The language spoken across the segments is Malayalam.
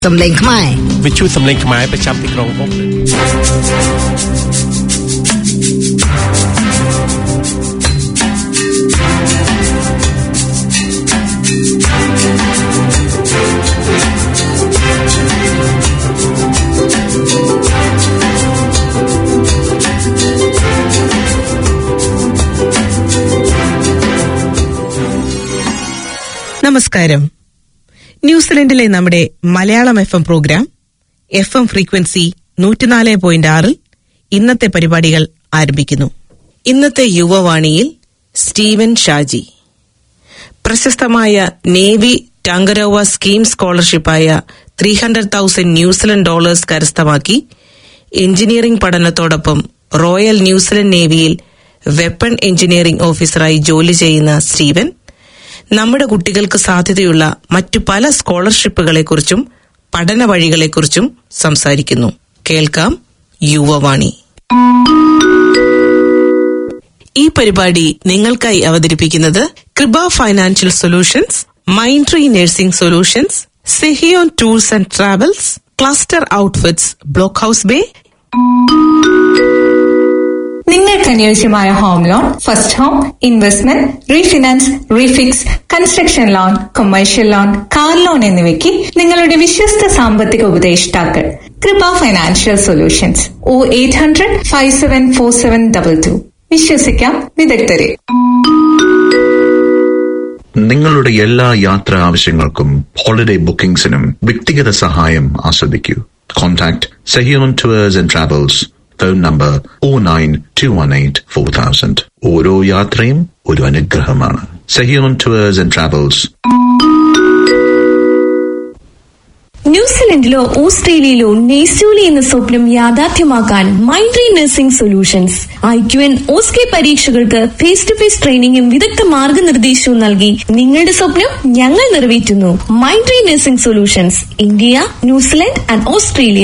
សំឡេងខ្មែរវិទ្យុសំឡេងខ្មែរប្រចាំទីក្រុងវ៉ុក നമസ്കാരം. ന്യൂസിലൻഡിലെ നമ്മുടെ Malayalam FM programme FM frequency 104.6 ഇന്നത്തെ പരിപാടികൾ ആരംഭിക്കുന്നു. ഇന്നത്തെ യുവവാണിയിൽ സ്റ്റീവൻ ഷാജി പ്രശസ്തമായ നേവി ടാങ്കരോവ സ്കീം സ്കോളർഷിപ്പായ $300,000 കരസ്ഥമാക്കി എഞ്ചിനീയറിംഗ് പഠനത്തോടൊപ്പം റോയൽ ന്യൂസിലൻഡ് നേവിയിൽ വെപ്പൺ എഞ്ചിനീയറിംഗ് ഓഫീസറായി ജോലി ചെയ്യുന്ന സ്റ്റീവൻ നമ്മുടെ കുട്ടികൾക്ക് സാധ്യതയുള്ള മറ്റു പല സ്കോളർഷിപ്പുകളെക്കുറിച്ചും പഠന വഴികളെക്കുറിച്ചും സംസാരിക്കുന്നു. കേൾക്കാം യുവവാണി. ഈ പരിപാടി നിങ്ങൾക്കായി അവതരിപ്പിക്കുന്നത് Kripa financial solutions, Mindtree nursing solutions, Sehion tours and travels, cluster outfits, block house Bay. നിങ്ങൾക്ക് അനുയോജ്യമായ home loan, first home, investment, refinance, refix, construction loan, commercial loan, car loan എന്നിവയ്ക്ക് നിങ്ങളുടെ വിശ്വസ്ത സാമ്പത്തിക ഉപദേഷ്ടാക്കൾ കൃപ ഫൈനാൻഷ്യൽ സൊല്യൂഷൻസ്. 0800-574722. വിശ്വസിക്കാം വിദഗ്ധരെ. നിങ്ങളുടെ എല്ലാ യാത്രാ ആവശ്യങ്ങൾക്കും ഹോളിഡേ ബുക്കിംഗ്സിനും വ്യക്തിഗത സഹായം ആസ്വദിക്കൂ. Contact Sehion tours and travels. Phone number 092184000. ഓരോ യാത്രയും ഒരു അനുഗ്രഹമാണ്. Sehion tours and travels. ന്യൂസിലൻഡിലോ ഓസ്ട്രേലിയയിലോ നെയ്സൂലി എന്ന സ്വപ്നം യാഥാർത്ഥ്യമാക്കാൻ Mindtree nursing solutions IQN OSCE പരീക്ഷകൾക്ക് ഫേസ് ടു ഫേസ് ട്രെയിനിങ്ങും വിദഗ്ധ മാർഗനിർദ്ദേശവും നൽകി നിങ്ങളുടെ സ്വപ്നം ഞങ്ങൾ നിറവേറ്റുന്നു. Mindtree nursing solutions, India, New Zealand and Australia.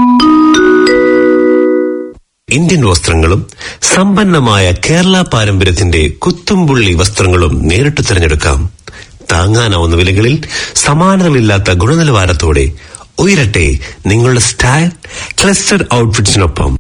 Indian വസ്ത്രങ്ങളും സമ്പന്നമായ കേരള പാരമ്പര്യത്തിന്റെ കുത്തുംപുള്ളി വസ്ത്രങ്ങളും നേരിട്ട് തിരഞ്ഞെടുക്കാം. താങ്ങാനാവുന്ന വിലകളിൽ സമാനതകളില്ലാത്ത ഗുണനിലവാരത്തോടെ ഉയരട്ടെ നിങ്ങളുടെ സ്റ്റൈൽ ക്ലസ്റ്റർ ഔട്ട്ഫിറ്റ്സിനൊപ്പം.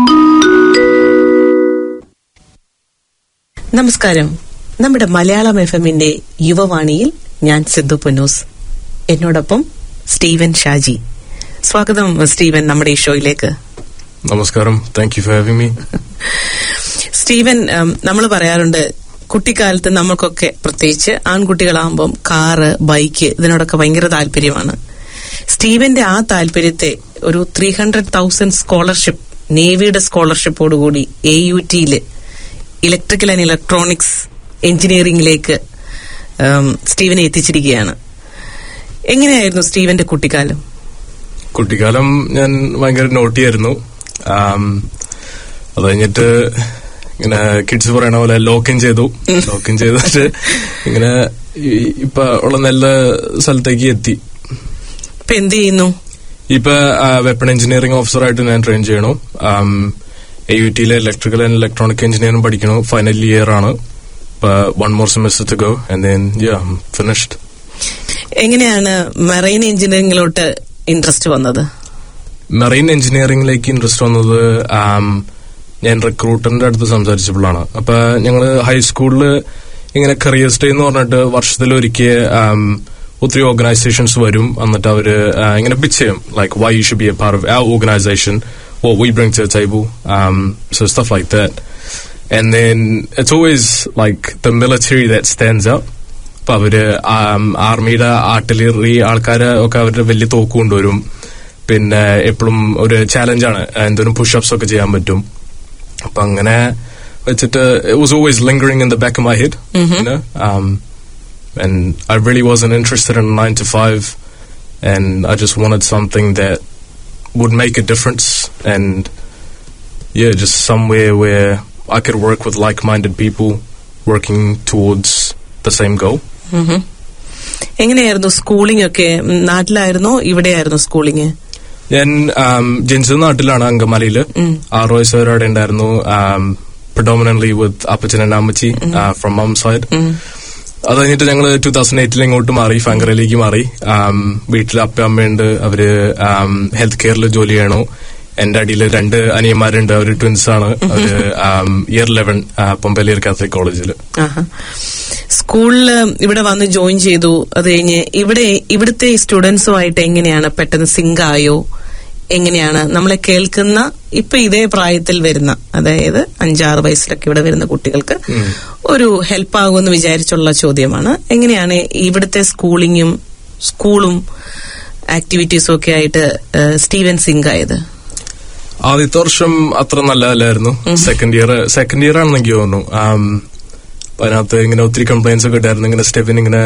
നമസ്കാരം. നമ്മുടെ മലയാളം FMന്റെ യുവവാണിയിൽ ഞാൻ സിദ്ധു പൊന്നൂസ്, എന്നോടൊപ്പം സ്റ്റീവൻ ഷാജി. സ്വാഗതം സ്റ്റീവൻ നമ്മുടെ ഈ ഷോയിലേക്ക്. നമസ്കാരം. Thank you for having me. Steven, നമ്മൾ പറയാറുണ്ട് കുട്ടിക്കാലത്ത് നമ്മൾക്കൊക്കെ, പ്രത്യേകിച്ച് ആൺകുട്ടികളാകുമ്പം കാറ്, ബൈക്ക് ഇതിനോടൊക്കെ ഭയങ്കര താല്പര്യമാണ്. സ്റ്റീവന്റെ ആ താല്പര്യത്തെ ഒരു 300,000 സ്കോളർഷിപ്പ്, നേവിയുടെ സ്കോളർഷിപ്പോടുകൂടി AUTയില് ഇലക്ട്രിക്കൽ ആൻഡ് ഇലക്ട്രോണിക്സ് എഞ്ചിനീയറിംഗിലേക്ക് സ്റ്റീവനെ എത്തിച്ചിരിക്കുകയാണ്. എങ്ങനെയായിരുന്നു സ്റ്റീവന്റെ കുട്ടിക്കാലം? കുട്ടിക്കാലം ഞാൻ ഭയങ്കര നോട്ടിയായിരുന്നു. അത് കഴിഞ്ഞിട്ട് ഇങ്ങനെ കിഡ്സ് പറയണ പോലെ ലോക്കിൻ ചെയ്തിട്ട് ഇങ്ങനെ ഇപ്പൊ ഉള്ള നല്ല സ്ഥലത്തേക്ക് എത്തി. ഇപ്പൊ എന്ത് ചെയ്യുന്നു? ഇപ്പൊ വെപ്പൺ എഞ്ചിനീയറിംഗ് ഓഫീസറായിട്ട് ഞാൻ ട്രെയിൻ ചെയ്യണു. AUTയിലെ ഇലക്ട്രിക്കൽ ആൻഡ് ഇലക്ട്രോണിക് എഞ്ചിനീയറിംഗ് പഠിക്കണു. ഫൈനൽ ഇയർ ആണ്. ഇപ്പൊ 1 more semester to go and then I'm finished. എങ്ങനെയാണ് മെറൈൻ എഞ്ചിനീയറിംഗിലോട്ട് ഇൻട്രസ്റ്റ് വന്നത്? മെറൈൻ എഞ്ചിനീയറിംഗിലേക്ക് ഇൻട്രസ്റ്റ് വന്നത് ഞാൻ റിക്രൂട്ടറിന്റെ അടുത്ത് സംസാരിച്ചപ്പോഴാണ്. അപ്പൊ ഞങ്ങള് ഹൈസ്കൂളില് ഇങ്ങനെ കരിയേഴ്സ് ഡേ എന്ന് പറഞ്ഞിട്ട് വർഷത്തിലൊരിക്കൽ ഒത്തിരി ഓർഗനൈസേഷൻസ് വരും. എന്നിട്ട് അവര് ഇങ്ങനെ പിച്ച് ചെയ്യും, like why you should be a part of our organization, what we bring to the table, so stuff like that. And then it's always like the military that stands out. അപ്പൊ അവര് ആർമിയുടെ ആർട്ടിലറി ആൾക്കാര് ഒക്കെ അവരുടെ വലിയ തോക്ക് കൊണ്ടുവരും. പിന്നെ എപ്പോഴും ഒരു ചാലഞ്ചാണ്, എന്തോരം പുഷപ്സ് ഒക്കെ ചെയ്യാൻ പറ്റും. അപ്പൊ അങ്ങനെ വെച്ചിട്ട് it was always lingering in the back of my head, you know, and I really wasn't interested in 9 to 5, and I just wanted something that would make a difference, and yeah, just somewhere where I could work with like-minded people working towards the same goal. എങ്ങനെയായിരുന്നു സ്കൂളിംഗ് ഒക്കെ? നാട്ടിലായിരുന്നോ ഇവിടെയായിരുന്നു സ്കൂളിംഗ്? ഞാൻ ജനിച്ചത് നാട്ടിലാണ്, അങ്കമാലിയില്. 6 വയസ്സ് വരെ അവിടെ ഉണ്ടായിരുന്നു. Predominantly with Appachan and Ammachi from mom's side. അത് കഴിഞ്ഞിട്ട് ഞങ്ങള് 2008 ഇങ്ങോട്ട് മാറി, ഫാങ്കറയിലേക്ക് മാറി. വീട്ടിൽ അമ്മയുണ്ട്, അവര് ഹെൽത്ത് കെയറിൽ ജോലി ചെയ്യണു. എന്റെ അടിയിൽ 2 അനിയന്മാരുണ്ട്, അവര് ട്വിൻസ് ആണ്. അവര് ഇയർ 11 പൊമ്പലിയർ കാത്തലിക് കോളേജിൽ. സ്കൂളില് ഇവിടെ വന്ന് ജോയിൻ ചെയ്തു. അത് കഴിഞ്ഞ് ഇവിടുത്തെ സ്റ്റുഡൻസുമായിട്ട് എങ്ങനെയാണ് പെട്ടെന്ന് സിങ്ക് ആയോ? എങ്ങനെയാണ് നമ്മളെ കേൾക്കുന്ന ഇപ്പൊ ഇതേ പ്രായത്തിൽ വരുന്ന, അതായത് 5-6 വയസ്സിലൊക്കെ ഇവിടെ വരുന്ന കുട്ടികൾക്ക് ഒരു ഹെൽപ്പ് ആകുമെന്ന് വിചാരിച്ചുള്ള ചോദ്യമാണ്. എങ്ങനെയാണ് ഇവിടുത്തെ സ്കൂളും ആക്ടിവിറ്റീസും ഒക്കെ ആയിട്ട് സ്റ്റീവൻ സിങ്ക് ആയത്? ആദ്യത്തെ വർഷം അത്ര നല്ലതല്ലായിരുന്നു. സെക്കൻഡ് ഇയർ ആണെന്ന് എനിക്ക് തോന്നുന്നു. അതിനകത്ത് ഇങ്ങനെ ഒത്തിരി കംപ്ലൈന്റ്സ് ഒക്കെ ഉണ്ടായിരുന്നു. ഇങ്ങനെ സ്റ്റെഫിൻ ഇങ്ങനെ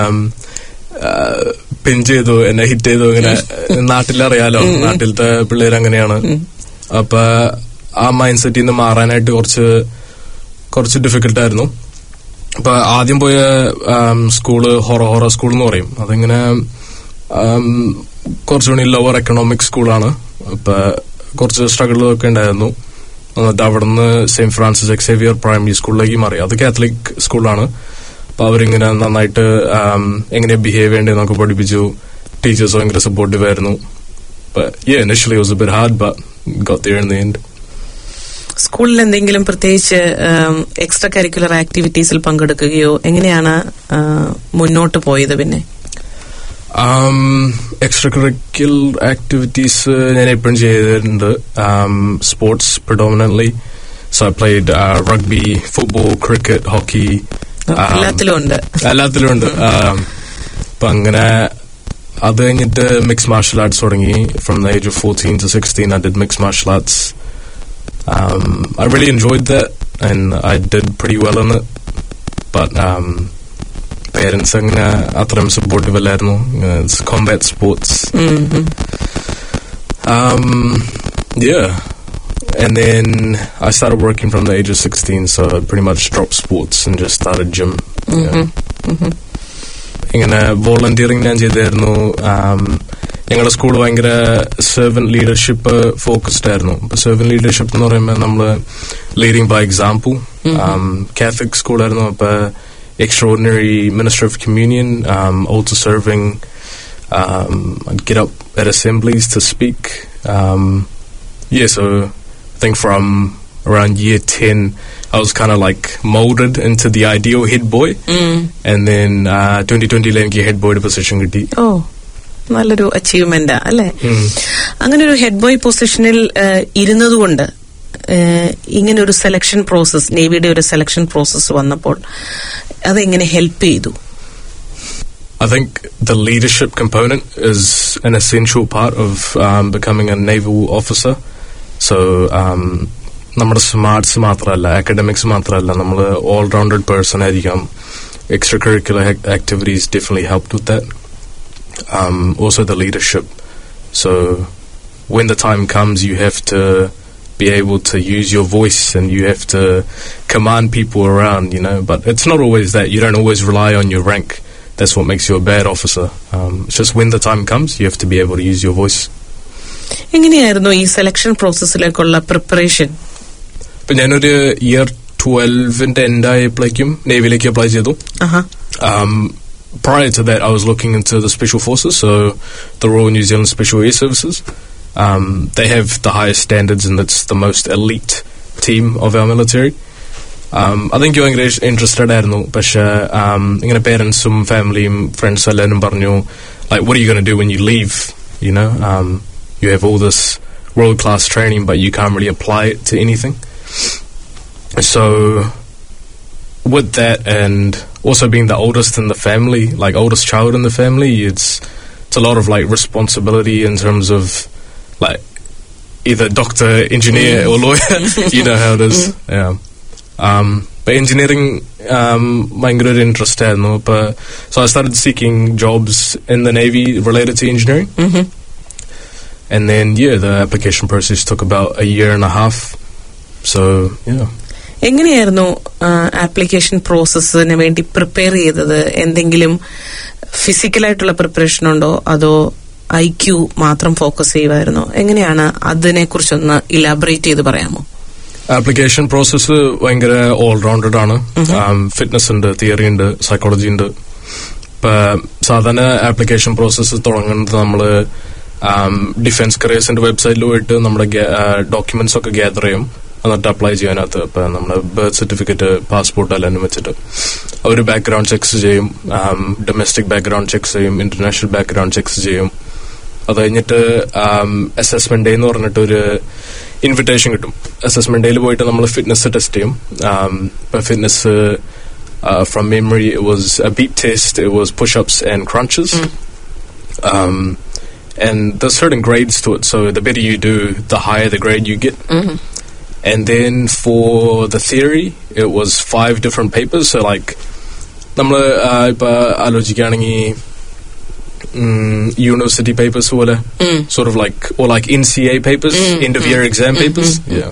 പിൻ ചെയ്തു, എന്നെ ഹിറ്റ് ചെയ്തു. ഇങ്ങനെ നാട്ടിലറിയാലോ, നാട്ടിലത്തെ പിള്ളേർ അങ്ങനെയാണ്. അപ്പൊ ആ മൈൻഡ് സെറ്റിൽ നിന്ന് മാറാനായിട്ട് കുറച്ച് ഡിഫിക്കൽട്ടായിരുന്നു. അപ്പൊ ആദ്യം പോയ സ്കൂള് ഹൊറ സ്കൂൾ എന്ന് പറയും. അതിങ്ങനെ കുറച്ചുകൂടി ലോവർ എക്കണോമിക് സ്കൂളാണ്. അപ്പൊ കുറച്ച് സ്ട്രഗിളൊക്കെ ഉണ്ടായിരുന്നു. എന്നിട്ട് അവിടുന്ന് സെന്റ് ഫ്രാൻസിസ് എക്സേവിയർ പ്രൈമറി സ്കൂളിലേക്ക് മാറി. അത് കാത്തലിക് സ്കൂളാണ്. അപ്പൊ അവരിങ്ങനെ നന്നായിട്ട് എങ്ങനെ ബിഹേവ് ചെയ്യേണ്ടതെന്നൊക്കെ പഠിപ്പിച്ചു. ടീച്ചേഴ്സ് ഭയങ്കര സപ്പോർട്ടീവ് ആയിരുന്നു. Initially was a bit hard but got there in the end. സ്കൂളിൽ എന്തെങ്കിലും പ്രത്യേകിച്ച് എക്സ്ട്രാ കരിക്കുലർ ആക്ടിവിറ്റീസിൽ പങ്കെടുക്കുകയോ എങ്ങനെയാണ് മുന്നോട്ട് പോയത്? പിന്നെ എക്സ്ട്രാ കരിക്കുലർ ആക്ടിവിറ്റീസ് ഞാൻ എപ്പോഴും ചെയ്തിട്ടുണ്ട്. Sports predominantly. So I played rugby, football, cricket, hockey. എല്ലാത്തിലും ഉണ്ട്. അപ്പൊ അങ്ങനെ അത് കഴിഞ്ഞിട്ട് മിക്സ് മാർഷൽ ആർട്സ് തുടങ്ങി. From the age of 14 to 16 I did mixed martial arts. I really enjoyed that and I did pretty well in it. But parents അങ്ങനെ അത്രയും സപ്പോർട്ടീവ് അല്ലായിരുന്നു. It's combat sports. Yeah. And then I started working from the age of 16, so I pretty much dropped sports and just started gym. ഇങ്ങനെ വോളണ്ടിയറിങ് ഞാൻ ചെയ്തായിരുന്നു. ഞങ്ങളുടെ സ്കൂൾ ഭയങ്കര സെർവന്റ് ലീഡർഷിപ്പ് ഫോക്കസ്ഡ് ആയിരുന്നു. ഇപ്പൊ സെർവന്റ് ലീഡർഷിപ്പ് എന്ന് പറയുമ്പോൾ നമ്മള് ലീഡിങ് ബൈ എക്സാമ്പിൾ. കാത്തലിക് സ്കൂളായിരുന്നു. അപ്പൊ extraordinary minister of communion, altar serving. I'd get up at assemblies to speak. So I think from around year 10 I was kind of like molded into the ideal head boy. And then 2020 എനിക്ക് head boy പൊസിഷൻ കിട്ടി. നല്ലൊരു അച്ചീവ്മെന്റ് അല്ലേ? അങ്ങനെ ഒരു ഹെഡ് ബോയ് പൊസിഷനിൽ ഇരുന്നതുകൊണ്ട് ഇങ്ങനെ ഒരു സെലക്ഷൻ പ്രോസസ്, നേവിയുടെ ഒരു സെലക്ഷൻ പ്രോസസ് വന്നപ്പോൾ അതെങ്ങനെ ഹെൽപ്പ് ചെയ്തു? I think the leadership component is an essential part of becoming a naval officer. So നമ്മുടെ സ്മാർട്സ് മാത്രമല്ല, അക്കാഡമിക്സ് മാത്രമല്ല, നമ്മൾ ഓൾ റൗണ്ടഡ് പേഴ്സൺ ആയിരിക്കാം. Extra curricular activities definitely helped with that. Also the leadership. So when the time comes you have to be able to use your voice and you have to command people around, but it's not always that. You don't always rely on your rank. That's what makes you a bad officer. It's just when the time comes you have to be able to use your voice. എങ്ങനെയായിരുന്നു ഈ സെലക്ഷൻ പ്രോസസ്സിലേക്കുള്ള പ്രിപ്പറേഷൻ? ഇപ്പൊ ഞാനൊരു ഇയർ 12 എൻഡ് ആയപ്പോഴേക്കും നേവിയിലേക്ക് അപ്ലൈ ചെയ്തു. Prior to that I was looking into the special forces, so the Royal New Zealand Special Air Services. They have the highest standards and it's the most elite team of our military. I think you're interested ആയിരുന്നു. പക്ഷെ ഇങ്ങനെ പേരൻസും ഫാമിലിയും ഫ്രണ്ട്സും എല്ലാവരും പറഞ്ഞു, like, what are you going to do when you leave? You have all this world class training but you can't really apply it to anything. So with that, and also being the oldest in the family, like oldest child in the family, it's a lot of like responsibility in terms of like either doctor, engineer or lawyer. You know how it is. Yeah. But engineering ഭയങ്കര ഒരു ഇൻട്രസ്റ്റ് ആയിരുന്നു. So I started seeking jobs in the Navy related to engineering. And then the application process took about a year and a half. So എങ്ങനെയായിരുന്നു ആപ്ലിക്കേഷൻ പ്രോസസ്സിന് വേണ്ടി പ്രിപ്പയർ ചെയ്തത്? എന്തെങ്കിലും ഫിസിക്കലായിട്ടുള്ള പ്രിപ്പറേഷൻ ഉണ്ടോ അതോ IQ മാത്രം ഫോക്കസ് ചെയ്യുമായിരുന്നോ? എങ്ങനെയാണ് അതിനെ കുറിച്ചൊന്ന് ഇലാബറേറ്റ് ചെയ്ത് പറയാമോ? ആപ്ലിക്കേഷൻ പ്രോസസ്സ് ഭയങ്കര ഓൾറൗണ്ടഡ് ആണ്. ഫിറ്റ്നസ് ഉണ്ട്, തിയറി ഉണ്ട്, സൈക്കോളജി ഉണ്ട്. ഇപ്പൊ സാധാരണ ആപ്ലിക്കേഷൻ പ്രോസസ്സ് തുടങ്ങുന്നത് നമ്മള് ഡിഫൻസ് കരിയേഴ്സിന്റെ വെബ്സൈറ്റിൽ പോയിട്ട് നമ്മുടെ ഡോക്യുമെന്റ്സ് ഒക്കെ ഗ്യാദർ ചെയ്യും, എന്നിട്ട് അപ്ലൈ ചെയ്യാനകത്ത് ഇപ്പൊ നമ്മുടെ ബർത്ത് സർട്ടിഫിക്കറ്റ്, പാസ്പോർട്ട് എല്ലാം വെച്ചിട്ട് അവർ ബാക്ക്ഗ്രൗണ്ട് ചെക്സ് ചെയ്യും, ഡൊമസ്റ്റിക് ബാക്ക്ഗ്രൗണ്ട് ചെക്സ് ചെയ്യും, ഇന്റർനാഷണൽ ബാക്ക്ഗ്രൗണ്ട് ചെക്സ് ചെയ്യും. അത് കഴിഞ്ഞിട്ട് അസസ്മെന്റ് ഡേ എന്ന് പറഞ്ഞിട്ട് ഒരു ഇൻവിറ്റേഷൻ കിട്ടും. അസസ്മെന്റ് ഡേയിൽ പോയിട്ട് നമ്മൾ ഫിറ്റ്നസ് ടെസ്റ്റ് ചെയ്യും. ഇപ്പൊ fitness from memory it was a beep test, it was push-ups and crunches. And there's certain grades to it, so the better you do, the higher the grade you get. And then for the theory it was 5 different papers. So like nammal ipa alochikkaanengi university papers pole sort of like, or like NCA papers, end of year exam papers. Yeah.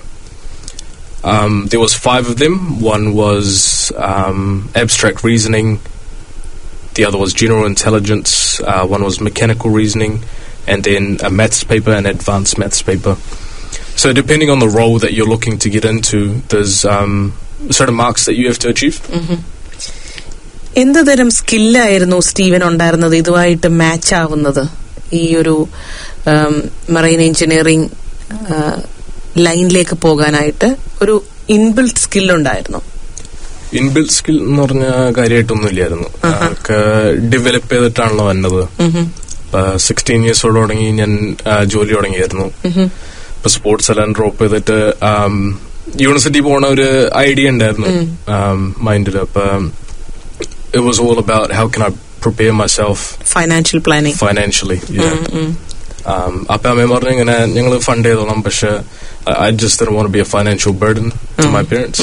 There was 5 of them. One was abstract reasoning, the other was general intelligence, one was mechanical reasoning, and then a maths paper, an advanced maths paper. So depending on the role that you're looking to get into, there's certain marks that you have to achieve. എന്ത് തരം സ്കില്ലായിരുന്നു സ്റ്റീവൻ ഉണ്ടായിരുന്നത് ഇതുമായിട്ട് മാച്ച് ആവുന്നത് ഈ ഒരു മറൈൻ എഞ്ചിനീയറിംഗ് ലൈനിലേക്ക് പോകാനായിട്ട്? ഒരു ഇൻബിൽറ്റ് സ്കിൽ ഉണ്ടായിരുന്നു? ഇൻബിൽറ്റ് സ്കിൽ എന്ന് പറഞ്ഞ കാര്യമായിട്ടൊന്നും ഇല്ലായിരുന്നു. അതൊക്കെ ഡെവലപ്പ് ചെയ്തിട്ടാണല്ലോ വന്നത്. 16 years old തുടങ്ങി ഞാൻ ജോലി തുടങ്ങിയായിരുന്നു. ഇപ്പൊ സ്പോർട്സ് എല്ലാം ഡ്രോപ്പ് ചെയ്തിട്ട് യൂണിവേഴ്സിറ്റി പോണ ഒരു ഐഡിയ ഉണ്ടായിരുന്നു മൈൻഡിൽ. അപ്പൊ it was all about how can I prepare myself financially. അപ്പൊ അമ്മ പറഞ്ഞു ഇങ്ങനെ ഞങ്ങൾ ഫണ്ട് ചെയ്തോളാം, പക്ഷെ I just didn't want to be a financial burden to my parents.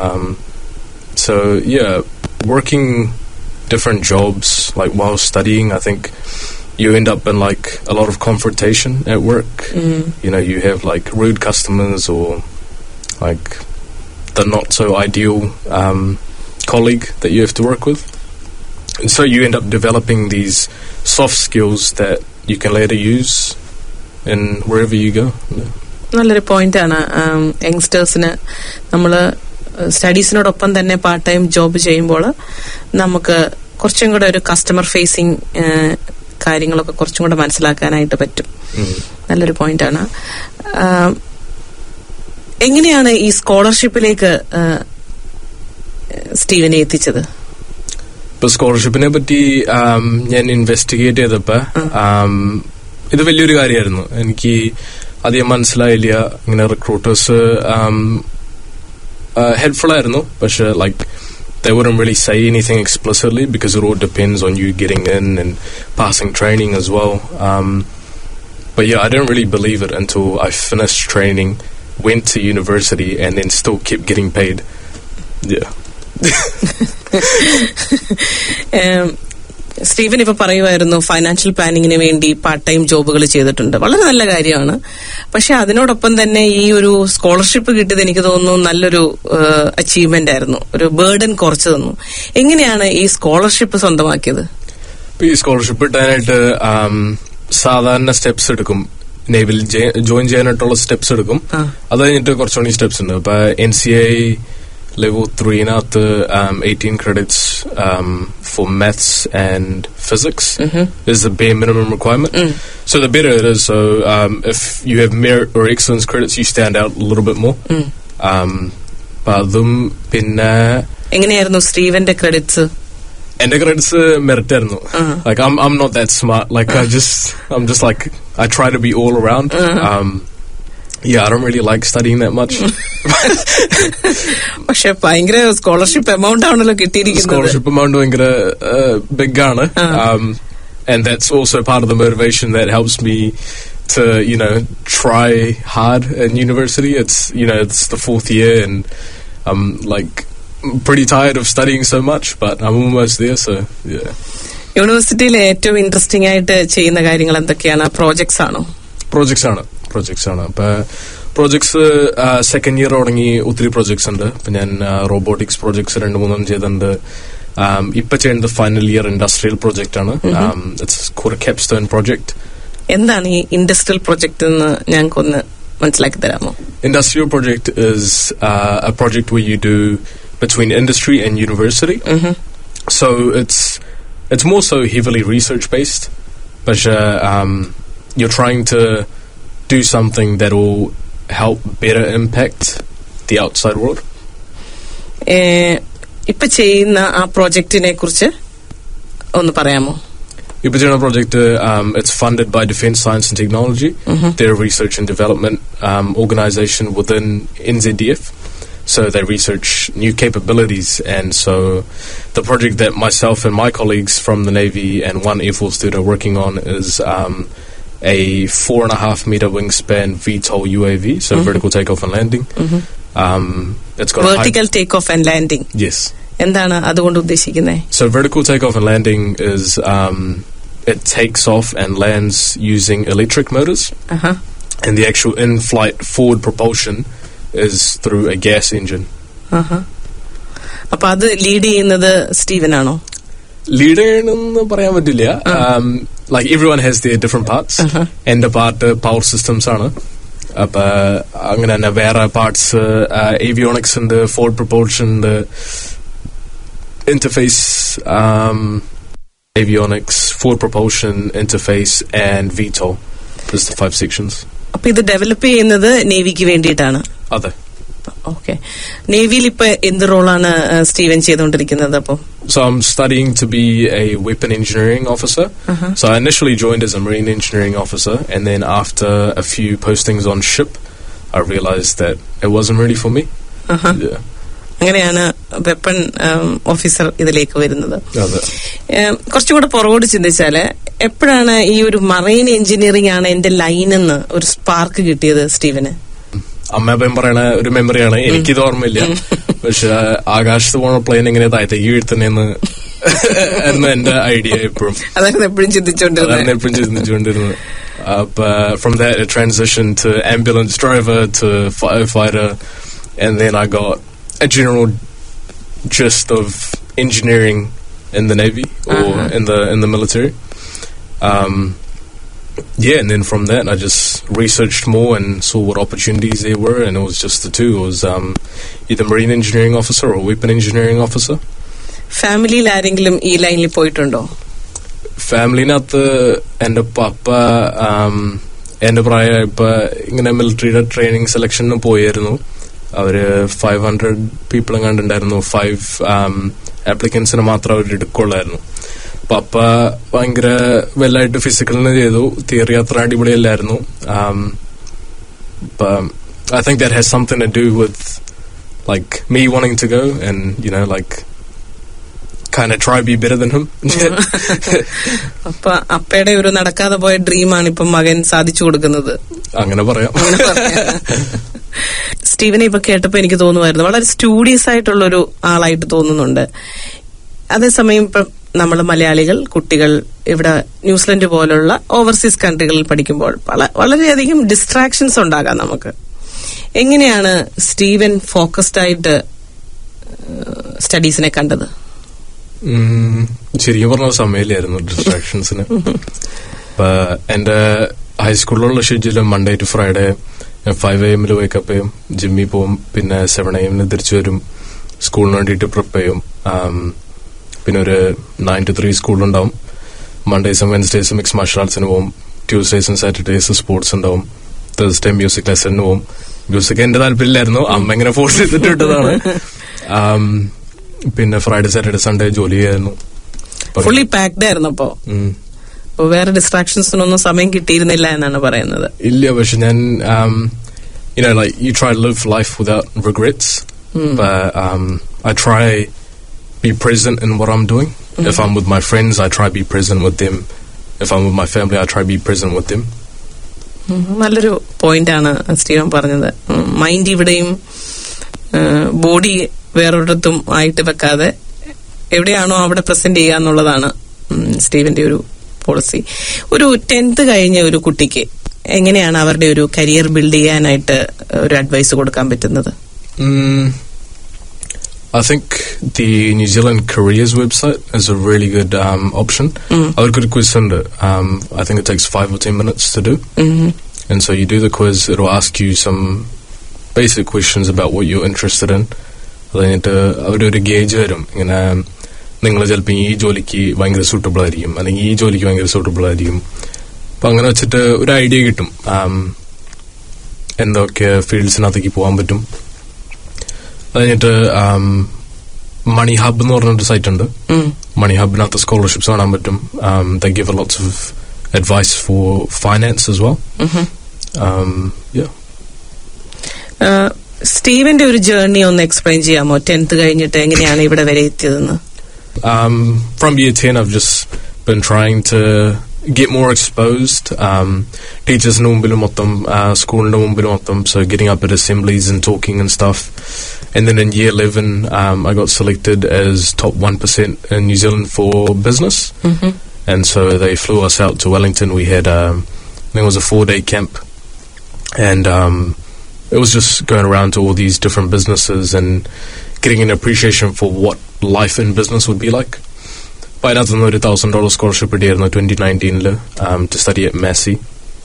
So yeah, working different jobs like while studying, I think you end up in like a lot of confrontation at work. You know, you have like rude customers or like the not so ideal colleague that you have to work with. And so you end up developing these soft skills that you can later use in wherever you go. നല്ലൊരു പോയിന്റാണ്. യങ്സ്റ്റേഴ്സിന് നമ്മൾ സ്റ്റഡീസിനോടൊപ്പം തന്നെ പാർട്ട് ടൈം ജോബ് ചെയ്യുമ്പോൾ നമുക്ക് കുറച്ചും കൂടെ ഒരു കസ്റ്റമർ ഫേസിങ് കാര്യങ്ങളൊക്കെ കുറച്ചും കൂടെ മനസ്സിലാക്കാനായിട്ട് പറ്റും. നല്ലൊരു പോയിന്റാണ്. എങ്ങനെയാണ് ഈ സ്കോളർഷിപ്പിലേക്ക് സ്റ്റീവനെ എത്തിച്ചത്? ഇപ്പൊ സ്കോളർഷിപ്പിനെ പറ്റി ഞാൻ ഇൻവെസ്റ്റിഗേറ്റ് ചെയ്തപ്പോ ഇത് വലിയൊരു കാര്യമായിരുന്നു. എനിക്ക് അധികം മനസ്സിലായില്ല. ഇങ്ങനെ റിക്രൂട്ടേഴ്സ് ഹെൽപ്ഫുൾ ആയിരുന്നു, പക്ഷെ like they wouldn't really say anything explicitly because it all depends on you getting in and passing training as well. But yeah, I didn't really believe it until I finished training, went to university, and then still kept getting paid. Yeah. Steven ഇപ്പൊ പറയുമായിരുന്നു ഫൈനാൻഷ്യൽ പ്ലാനിങ്ങിന് വേണ്ടി പാർട്ട് ടൈം ജോബുകൾ ചെയ്തിട്ടുണ്ട്. വളരെ നല്ല കാര്യമാണ്. പക്ഷെ അതിനോടൊപ്പം തന്നെ ഈ ഒരു സ്കോളർഷിപ്പ് കിട്ടിയത് എനിക്ക് തോന്നുന്നു നല്ലൊരു അച്ചീവ്മെന്റ് ആയിരുന്നു. ഒരു ബേർഡൻ കുറച്ചു തന്നു. എങ്ങനെയാണ് ഈ സ്കോളർഷിപ്പ് സ്വന്തമാക്കിയത്? ഈ സ്കോളർഷിപ്പ് കിട്ടാനായിട്ട് സാധാരണ സ്റ്റെപ്സ് എടുക്കും. നേവിൽ ജോയിൻ ചെയ്യാനായിട്ടുള്ള സ്റ്റെപ്സ് എടുക്കും. അത് കഴിഞ്ഞിട്ട് കുറച്ചുകൂടി സ്റ്റെപ്സ് ഉണ്ട്. ഇപ്പൊ NCA level 3 നാത്ത് 18 credits for maths and physics is the bare minimum requirement. So the better it is. So if you have merit or excellence credits, you stand out a little bit more. അതും പിന്നെ എങ്ങനെയായിരുന്നു സ്റ്റീവന്റെ ക്രെഡിറ്റ്സ്? എന്റെ ക്രെഡിറ്റ്സ് മെറിറ്റ് ആയിരുന്നു. Like I'm not that smart. Like I'm just like I try to be all around. Yeah, I don't really like studying that much. പക്ഷെ ഭയങ്കര സ്കോളർഷിപ്പ് എമൗണ്ട് ആണല്ലോ കിട്ടിയിരിക്കുന്നത്. സ്കോളർഷിപ്പ് എമൗണ്ട് ഭയങ്കര ബിഗ് ആണ്. And that's also part of the motivation that helps me to, you know, try hard in university. It's, you know, it's the 4th year and I'm like pretty tired of studying so much, but I'm almost there, so yeah. യൂണിവേഴ്സിറ്റിയിൽ ഏറ്റവും ഇൻട്രസ്റ്റിംഗ് ആയിട്ട് ചെയ്യുന്ന കാര്യങ്ങൾ എന്തൊക്കെയാണ്? പ്രോജക്ട്സ് ആണോ? പ്രോജക്ട്സ് ആണ്. ഇപ്പൊ പ്രോജക്ട്സ് സെക്കൻഡ് ഇയർ തുടങ്ങി ഒത്തിരി പ്രോജക്ട്സ് ഉണ്ട്. ഇപ്പൊ ഞാൻ റോബോട്ടിക്സ് പ്രോജക്ട്സ് 2-3 ചെയ്തിട്ടുണ്ട്. ഇപ്പൊ ചെയ്യുന്നത് ഫൈനൽ ഇയർ ഇൻഡസ്ട്രിയൽ പ്രോജക്റ്റ് ആണ്. It's called capstone project. എന്താണ് ഈ ഇൻഡസ്ട്രിയൽ പ്രോജക്ട് എന്ന് ഞങ്ങൾക്കൊന്ന് മനസ്സിലാക്കി തരാമോ? Industrial project is a project where you do between industry and university. So it's more so heavily research based, but you're trying to do something that will help better impact the outside world. ഇപ്പൊ ചെയ്യുന്ന ആ പ്രോജക്റ്റിനെ കുറിച്ച് ഒന്ന് പറയാമോ? ഇപ്പൊ ചെയ്യുന്ന project it's funded by Defence Science and Technology. They're a research and development organization within NZDF. So they research new capabilities, and so the project that myself and my colleagues from the Navy and one Air Force student are working on is a 4.5 meter wingspan VTOL UAV, so vertical takeoff and landing. It's got vertical takeoff and landing. Yes. എന്താണ് അതുകൊണ്ട് ഉദ്ദേശിക്കുന്നത്? So vertical takeoff and landing is it takes off and lands using electric motors, and the actual in-flight forward propulsion is through a gas engine. അപ്പൊ അത് ലീഡ് ചെയ്യുന്നത് സ്റ്റീവൻ ആണോ? ലീഡ് ചെയ്യണമെന്ന് പറയാൻ പറ്റില്ല. Like everyone has their different parts. എന്റെ പാർട്ട് പവർ സിസ്റ്റംസ് ആണ്. അപ്പൊ അങ്ങനെ തന്നെ വേറെ പാർട്സ് ഏവിയോണിക്സ് ഉണ്ട്, ഫോർഡ് പ്രൊപ്പൾഷൻ ഉണ്ട്, interface, avionics, forward propulsion, interface, and VTOL. There's the 5 sections. അപ്പൊ ഇത് ഡെവലപ്പ് ചെയ്യുന്നത് നേവിക്ക് വേണ്ടിയിട്ടാണ്. അതെ. ഓക്കെ. നേവിയിൽ ഇപ്പൊ എന്ത് റോളാണ് സ്റ്റീവൻ ചെയ്തുകൊണ്ടിരിക്കുന്നത്? അപ്പൊ So I'm studying to be a weapon engineering officer. So I initially joined as a marine engineering officer, and then after a few postings on ship, I realized that it wasn't really for me. Yeah. അങ്ങനെയാണ് വെപ്പൺ ഓഫീസർ ഇതിലേക്ക് വരുന്നത്. കുറച്ചുകൂടെ പുറകോട്ട് ചിന്തിച്ചാല് എപ്പോഴാണ് ഈ ഒരു മറൈൻ എഞ്ചിനീയറിംഗ് ആണ് എന്റെ ലൈനെന്ന് ഒരു സ്പാർക്ക് കിട്ടിയത് സ്റ്റീവന്? അമ്മ പറയണ ഒരു മെമ്മറിയാണ്, എനിക്കിത് ഓർമ്മയില്ല. പക്ഷെ ആകാശത്ത് പോണ പ്ലെയിൻ എങ്ങനെ താഴത്തേക്ക് വീഴ്ത്തണേന്ന് എന്ന എന്റെ ഐഡിയ എപ്പോഴും അതായത് എപ്പോഴും ചിന്തിച്ചുകൊണ്ടിരുന്നത്. From that it transitioned to ambulance driver to firefighter, and then I got a general gist of engineering in the Navy or in the military. And then from that I just researched more and saw what opportunities there were, and it was just the two. It was either marine engineering officer or weapon engineering officer. ഫാമിലിയിൽ ആരെങ്കിലും ഈ ലൈനിൽ പോയിട്ടുണ്ടോ? ഫാമിലിനകത്ത് എന്റെ പപ്പ എന്റെ പ്രായം ഇപ്പൊ ഇങ്ങനെ മിലിറ്ററിയുടെ ട്രെയിനിങ് സെലക്ഷന് പോയായിരുന്നു. അവര് 500 പീപ്പിൾ കണ്ടുണ്ടായിരുന്നു. 5 ആപ്ലിക്കൻസിന് മാത്രം അവർ എടുക്കുള്ളായിരുന്നു. പപ്പ ഭയങ്കര വെല്ലായിട്ട് ഫിസിക്കലിന് ചെയ്തു. തിയറി അത്ര അടിപൊളിയല്ലായിരുന്നു. I think that has something to do with like me wanting to go and like kind of try to be better than him. അപ്പൊ അപ്പയുടെ ഒരു നടക്കാതെ പോയ ഡ്രീമാണ് ഇപ്പൊ മകൻ സാധിച്ചു കൊടുക്കുന്നത്. അങ്ങനെ പറയാം. സ്റ്റീവനെ ഇപ്പൊ കേട്ടപ്പോ എനിക്ക് തോന്നുമായിരുന്നു വളരെ സ്റ്റൂഡിയസ് ആയിട്ടുള്ളൊരു ആളായിട്ട് തോന്നുന്നുണ്ട്. അതേസമയം ഇപ്പൊ നമ്മൾ മലയാളികൾ കുട്ടികൾ ഇവിടെ ന്യൂസിലൻഡ് പോലുള്ള ഓവർസീസ് കൺട്രികളിൽ പഠിക്കുമ്പോൾ വളരെയധികം ഡിസ്ട്രാക്ഷൻസ് ഉണ്ടാകാം നമുക്ക്. എങ്ങനെയാണ് സ്റ്റീവൻ ഫോക്കസ്ഡ് ആയിട്ട് സ്റ്റഡീസിനെ കണ്ടത്? ശരിക്കും പറഞ്ഞ സമയമില്ലായിരുന്നു ഡിസ്ട്രാക്ഷൻസിന്. എന്റെ ഹൈസ്കൂളിലുള്ള schedule Monday to Friday 5 AM wake up ചെയ്യും, ജിമ്മിൽ പോവും, പിന്നെ 7 AM തിരിച്ചു വരും, സ്കൂളിന് വേണ്ടിയിട്ട് പ്രിപ്പയർ ചെയ്യും. പിന്നെ ഒരു 9 to 3 സ്കൂളുണ്ടാവും. മൺഡേസും വെൻസ്ഡേസും മിക്സ് മാർഷൽ ആർട്സിന് പോകും. ട്യൂസ്ഡേസും സാറ്റർഡേസും സ്പോർട്സ് ഉണ്ടാവും. തേഴ്സ്ഡേ മ്യൂസിക് ലെസണിന് പോകും. മ്യൂസിക് എന്റെ താല്പര്യമില്ലായിരുന്നു, അമ്മ ഇങ്ങനെ ഫോഴ്സ് ചെയ്തിട്ട് ഇട്ടതാണ്. പിന്നെ ഫ്രൈഡേ സാറ്റർഡേ സൺഡേ ജോലി ചെയ്യായിരുന്നു. ഫുള്ളി പാക്ഡ് ആയിരുന്നു. അപ്പൊ വേറെ ഡിസ്ട്രാക്ഷൻസിനൊന്നും സമയം കിട്ടിയിരുന്നില്ല എന്നാണ് പറയുന്നത്. ഇല്ല, പക്ഷെ ഞാൻ like you try to live life without regrets, but I try be present in what I'm doing. If I'm with my friends, I try to be present with them. If I'm with my family, I try to be present with them. നല്ലൊരു പോയിന്റ് ആണ് സ്റ്റീവൻ പറഞ്ഞത്. മൈൻഡ് ഇവിടെയും ബോഡി വേറൊരിടത്തും ആയിട്ട് വെക്കാതെ എവിടെയാണോ അവിടെ പ്രസന്റ് ചെയ്യുക എന്നുള്ളതാണ് സ്റ്റീവന്റെ ഒരു പോളിസി. ഒരു 10th കഴിഞ്ഞ ഒരു കുട്ടിക്ക് എങ്ങനെയാണ് അവരുടെ ഒരു കരിയർ ബിൽഡ് ചെയ്യാനായിട്ട് ഒരു അഡ്വൈസ് കൊടുക്കാൻ പറ്റുന്നത്? I think the New Zealand careers website is a really good option. I would quiz under. I think it takes 5 or 10 minutes to do. And so you do the quiz, it'll ask you some basic questions about what you're interested in. അത് കഴിഞ്ഞിട്ട് അവരൊരു ഗേജ് വരും, ഇങ്ങനെ നിങ്ങൾ ചിലപ്പോൾ ഈ ജോലിക്ക് ഭയങ്കര സൂട്ടബിൾ ആയിരിക്കും, അല്ലെങ്കിൽ ഈ ജോലിക്ക് ഭയങ്കര സൂട്ടബിൾ ആയിരിക്കും. അപ്പം അങ്ങനെ വെച്ചിട്ട് ഒരു ഐഡിയ കിട്ടും എന്തൊക്കെ ഫീൽഡ്സിനകത്തേക്ക് പോകാൻ പറ്റും. അത് കഴിഞ്ഞിട്ട് മണി ഹബ് എന്ന് പറഞ്ഞൊരു സൈറ്റ് ഉണ്ട്. മണി ഹബിനകത്ത് സ്കോളർഷിപ്സ് കാണാൻ പറ്റും. They give lots of advice for finance as well. സ്റ്റീവന്റെ ഒരു ജേർണി ഒന്ന് എക്സ്പ്ലെയിൻ ചെയ്യാമോ? 10th കഴിഞ്ഞിട്ട് എങ്ങനെയാണ് ഇവിടെ വരെ എത്തിയതെന്ന്? From year 10 I've just been trying to get more exposed. Teachers no mumbil mottam, school no mumbil mottam, so getting up at assemblies and talking and stuff. And then in year 11 I got selected as top 1% in New Zealand for business. And so they flew us out to Wellington. We had I think it was a 4-day camp, and it was just going around to all these different businesses and getting an appreciation for what life in business would be like. By now, I had $1,000 scholarship in 2019 to study at Massey.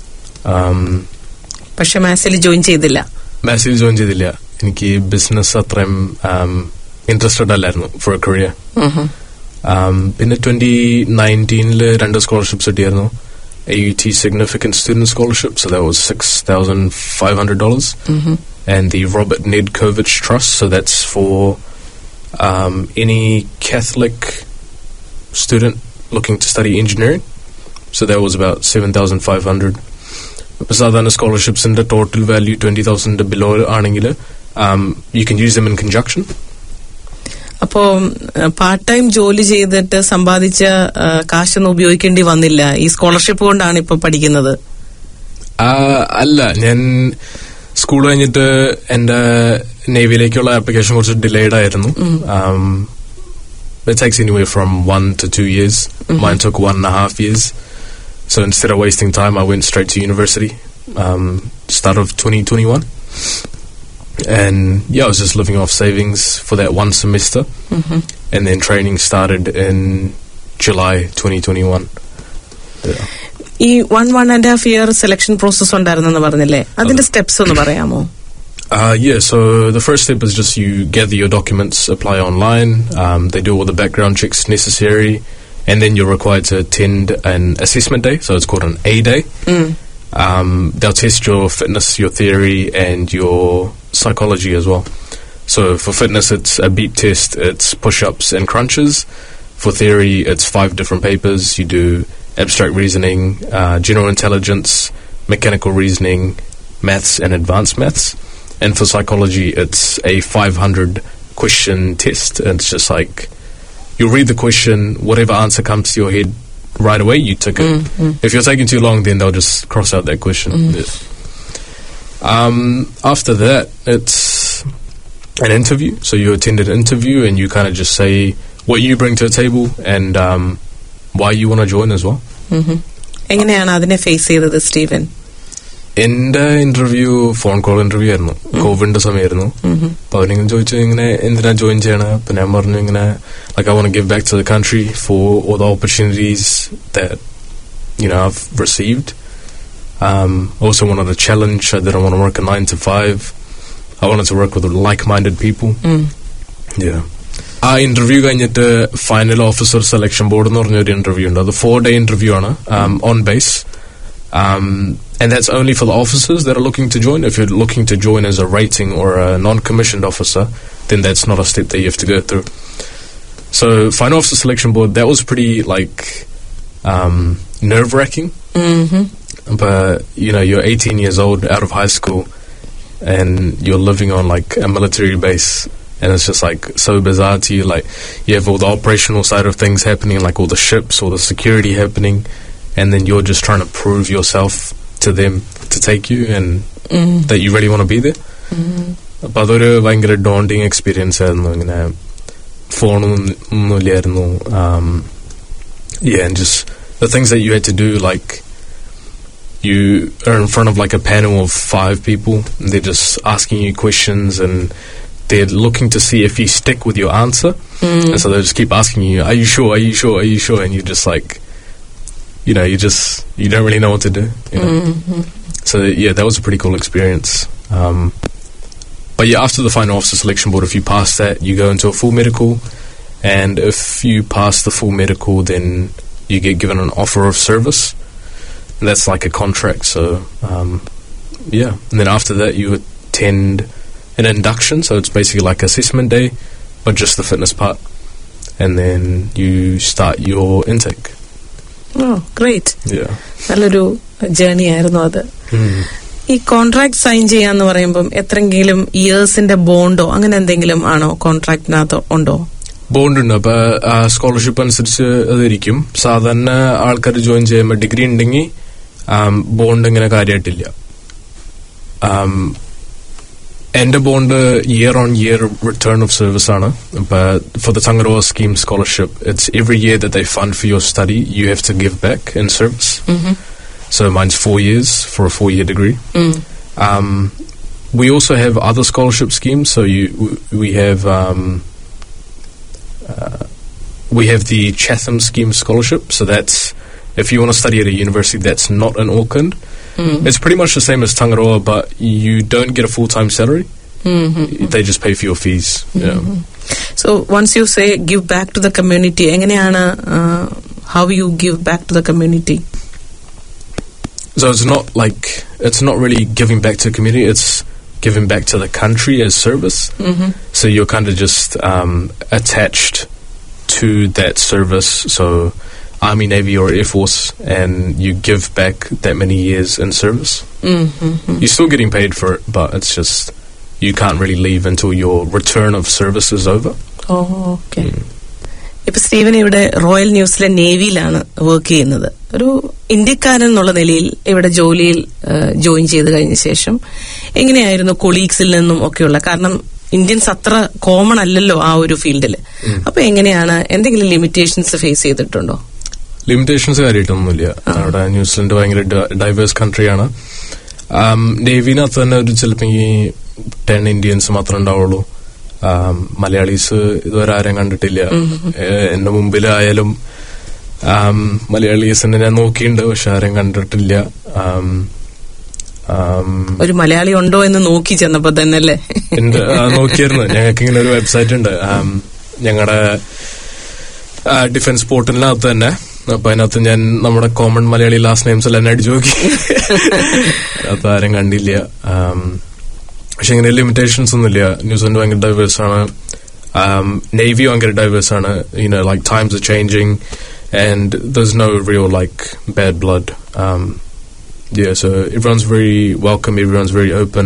പക്ഷെ മാസിൽ ജോയിൻ ചെയ്തില്ല. മാസിൽ ജോയിൻ ചെയ്തില്ല. എനിക്ക് ബിസിനസ് അത്രയും ഇൻട്രസ്റ്റഡ് അല്ലായിരുന്നു ഫോർ എ കരിയർ. പിന്നെ 2019 2 സ്കോളർഷിപ്സ് കിട്ടിയായിരുന്നു. AUT Significant Student Scholarship, so that was $6,500. And the Robert Nedkovich Trust, so that's for any Catholic student looking to study engineering, so that was about $7,500. Sadhana scholarships in the total value 20,000 below aanengile you can use them in conjunction. അപ്പോ പാർട്ട് ടൈം ജോലി ചെയ്തിട്ട് സമ്പാദിച്ച കാശൊന്നും ഉപയോഗിക്കേണ്ടി വന്നില്ല, ഈ സ്കോളർഷിപ്പ് കൊണ്ടാണ് ഇപ്പൊ പഠിക്കുന്നത്? അല്ല, ഞാൻ സ്കൂൾ കഴിഞ്ഞിട്ട് എന്റെ നേവിയിലേക്കുള്ള ആപ്ലിക്കേഷൻ കുറച്ച് ഡിലേഡ് ആയിരുന്നു. It takes anywhere from 1 to 2 years. Mine took 1.5 years. So instead of wasting time, I went straight to university. Start of 2021. And yeah, I was just living off savings for that one semester. And then training started in July 2021. ഈ 1.5 year സെലക്ഷൻ പ്രോസസ് ഉണ്ടായിരുന്നെന്ന് പറഞ്ഞില്ലേ, അതിന്റെ സ്റ്റെപ്സ് ഒന്ന് പറയാമോ? Yeah, so the first step is just you gather your documents, apply online, they do all the background checks necessary, and then you're required to attend an assessment day, so it's called an A day. They'll test your fitness, your theory, and your psychology as well. So for fitness it's a beep test, it's push-ups and crunches. For theory it's 5 different papers. You do abstract reasoning, general intelligence, mechanical reasoning, maths and advanced maths. And for psychology it's a 500 question test. It's just like you read the question, whatever answer comes to your head right away, you took it. If you're taking too long, then they'll just cross out that question. After that, it's an interview. So you attend an interview and you kind of just say what you bring to the table and why you want to join as well. എങ്ങനെയാണ് അതിനെ ഫേസ് ചെയ്തത് സ്റ്റീവൻ? എന്റെ ഇന്റർവ്യൂ ഫോൺ കോൾ ഇന്റർവ്യൂ ആയിരുന്നു, കോവിഡിന്റെ സമയമായിരുന്നു. അപ്പൊ അവരിങ്ങനെ ചോദിച്ചു ഇങ്ങനെ എന്തിനാ ജോയിൻ ചെയ്യണേ. അപ്പൊ ഞാൻ പറഞ്ഞു ഇങ്ങനെ like I want to give back to the country for all the opportunities that I've received. Also wanted a challenge. I didn't want to work a 9 to 5. I wanted to work with like-minded people. Yeah. ആ ഇന്റർവ്യൂ കഴിഞ്ഞിട്ട് ഫൈനൽ ഓഫീസർ സെലക്ഷൻ ബോർഡ് എന്ന് പറഞ്ഞൊരു ഇന്റർവ്യൂ ഉണ്ട്. അത് 4-day ഇന്റർവ്യൂ ആണ്, on base. And that's only for the officers that are looking to join. If you're looking to join as a rating or a non-commissioned officer, then that's not a step that you have to go through. So final officer selection board, that was pretty nerve-wracking. But you're 18 years old, out of high school, and you're living on a military base, and it's just so bizarre to you. You have all the operational side of things happening, all the ships, all the security happening, and then you're just trying to prove yourself to them to take you and that you really want to be there. But അതൊരു ഭയങ്കര daunting experience ആയിരുന്നു. ഇങ്ങനെ ഫോണൊന്നും ഇല്ലായിരുന്നു. Yeah, and just the things that you had to do, you are in front of a panel of 5 people, and they're just asking you questions and they're looking to see if you stick with your answer. And so they just keep asking you, are you sure, are you sure, are you sure? And you're just you don't really know what to do. So yeah, that was a pretty cool experience. But yeah, after the final officer selection board, if you pass that, you go into a full medical, and if you pass the full medical, then you get given an offer of service. And that's like a contract. So yeah, and then after that, you attend an induction. So it's basically like assessment day, but just the fitness part, and then you start your intake. Oh, great. Yeah. നല്ലൊരു ജേർണി ആയിരുന്നു അത്. ഈ കോൺട്രാക്ട് സൈൻ ചെയ്യാന്ന് പറയുമ്പം എത്രയെങ്കിലും ഇയേഴ്സിന്റെ ബോണ്ടോ അങ്ങനെ എന്തെങ്കിലും ആണോ കോൺട്രാക്ടിനകത്ത് ഉണ്ടോ? ബോണ്ട് ഉണ്ട്. അപ്പൊ സ്കോളർഷിപ്പ് അനുസരിച്ച് അതായിരിക്കും. സാധാരണ ആൾക്കാർ ജോയിൻ ചെയ്യുമ്പോൾ ഡിഗ്രി ഉണ്ടെങ്കിൽ ബോണ്ട് ഇങ്ങനെ കാര്യമായിട്ടില്ല. എന്റെ bond year on year return of service ആണ്. For the Tangaroa scheme scholarship, it's every year that they fund for your study, you have to give back in service. So mine's 4 years for a 4-year degree. We also have other scholarship schemes. So we have the Chatham Scheme Scholarship. So that's if you want to study at a university that's not in Auckland. It's pretty much the same as Tangaroa, but you don't get a full-time salary. They just pay for your fees. Yeah. So once you say give back to the community, എങ്ങനെയാണ് how you give back to the community? So it's not really giving back to the community, it's giving back to the country as service. So you're kind of just attached to that service. So Army, Navy or Air Force, and you give back that many years in service. You're still getting paid for it, but it's just you can't really leave until your return of service is over. Oh, okay. ഇപ്പൊ സ്റ്റീവൻ ഇവിടെ റോയൽ ന്യൂസിലെ നേവിയിലാണ് വർക്ക് ചെയ്യുന്നത്. ഒരു ഇന്ത്യക്കാരൻ എന്നുള്ള നിലയിൽ ഇവിടെ ജോലിയിൽ ജോയിൻ ചെയ്ത് കഴിഞ്ഞ ശേഷം എങ്ങനെയായിരുന്നു കൊളീഗ്സിൽ നിന്നും ഒക്കെയുള്ള, കാരണം ഇന്ത്യൻസ് അത്ര കോമൺ അല്ലല്ലോ ആ ഒരു ഫീൽഡില്. അപ്പൊ എങ്ങനെയാണ്, എന്തെങ്കിലും ലിമിറ്റേഷൻസ് ഫേസ് ചെയ്തിട്ടുണ്ടോ? ലിമിറ്റേഷൻസ് കാര്യമായിട്ടൊന്നുമില്ല. അവിടെ ന്യൂസിലൻഡ് ഭയങ്കര ഡൈവേഴ്സ് കൺട്രിയാണ്. നേവിനകത്ത് തന്നെ ഒരു ചിലപ്പോൾ 10 ഇന്ത്യൻസ് മാത്രമേ ഉണ്ടാവുള്ളൂ. മലയാളീസ് ഇതുവരെ ആരും കണ്ടിട്ടില്ല. എന്റെ മുമ്പിലായാലും മലയാളീസിനെ ഞാൻ നോക്കിയിട്ടുണ്ട്, പക്ഷെ ആരും കണ്ടിട്ടില്ല. ഒരു മലയാളി ഉണ്ടോ എന്ന് നോക്കി ചെന്നപ്പോ തന്നെ അല്ലേ? നോക്കിയായിരുന്നു. ഞങ്ങൾക്ക് ഇങ്ങനെ ഒരു വെബ്സൈറ്റ് ഉണ്ട് ഞങ്ങളുടെ ഡിഫൻസ് പോർട്ടലിനകത്ത് തന്നെ. അപ്പൊ അതിനകത്ത് ഞാൻ നമ്മുടെ കോമൺ മലയാളി ലാസ്റ്റ് നെയിംസ് എല്ലാം അടിച്ചു നോക്കി. അത് ആരും കണ്ടില്ല. പക്ഷെ ഇങ്ങനെ ലിമിറ്റേഷൻസ് ഒന്നുമില്ല. ന്യൂസിലൻഡ് ഭയങ്കര ഡൈവേഴ്സ് ആണ്. നേവി ഭയങ്കര ഡൈവേഴ്സ് ആണ്. like times are changing and there's no real bad blood. Yeah, so everyone's very welcome, everyone's very open.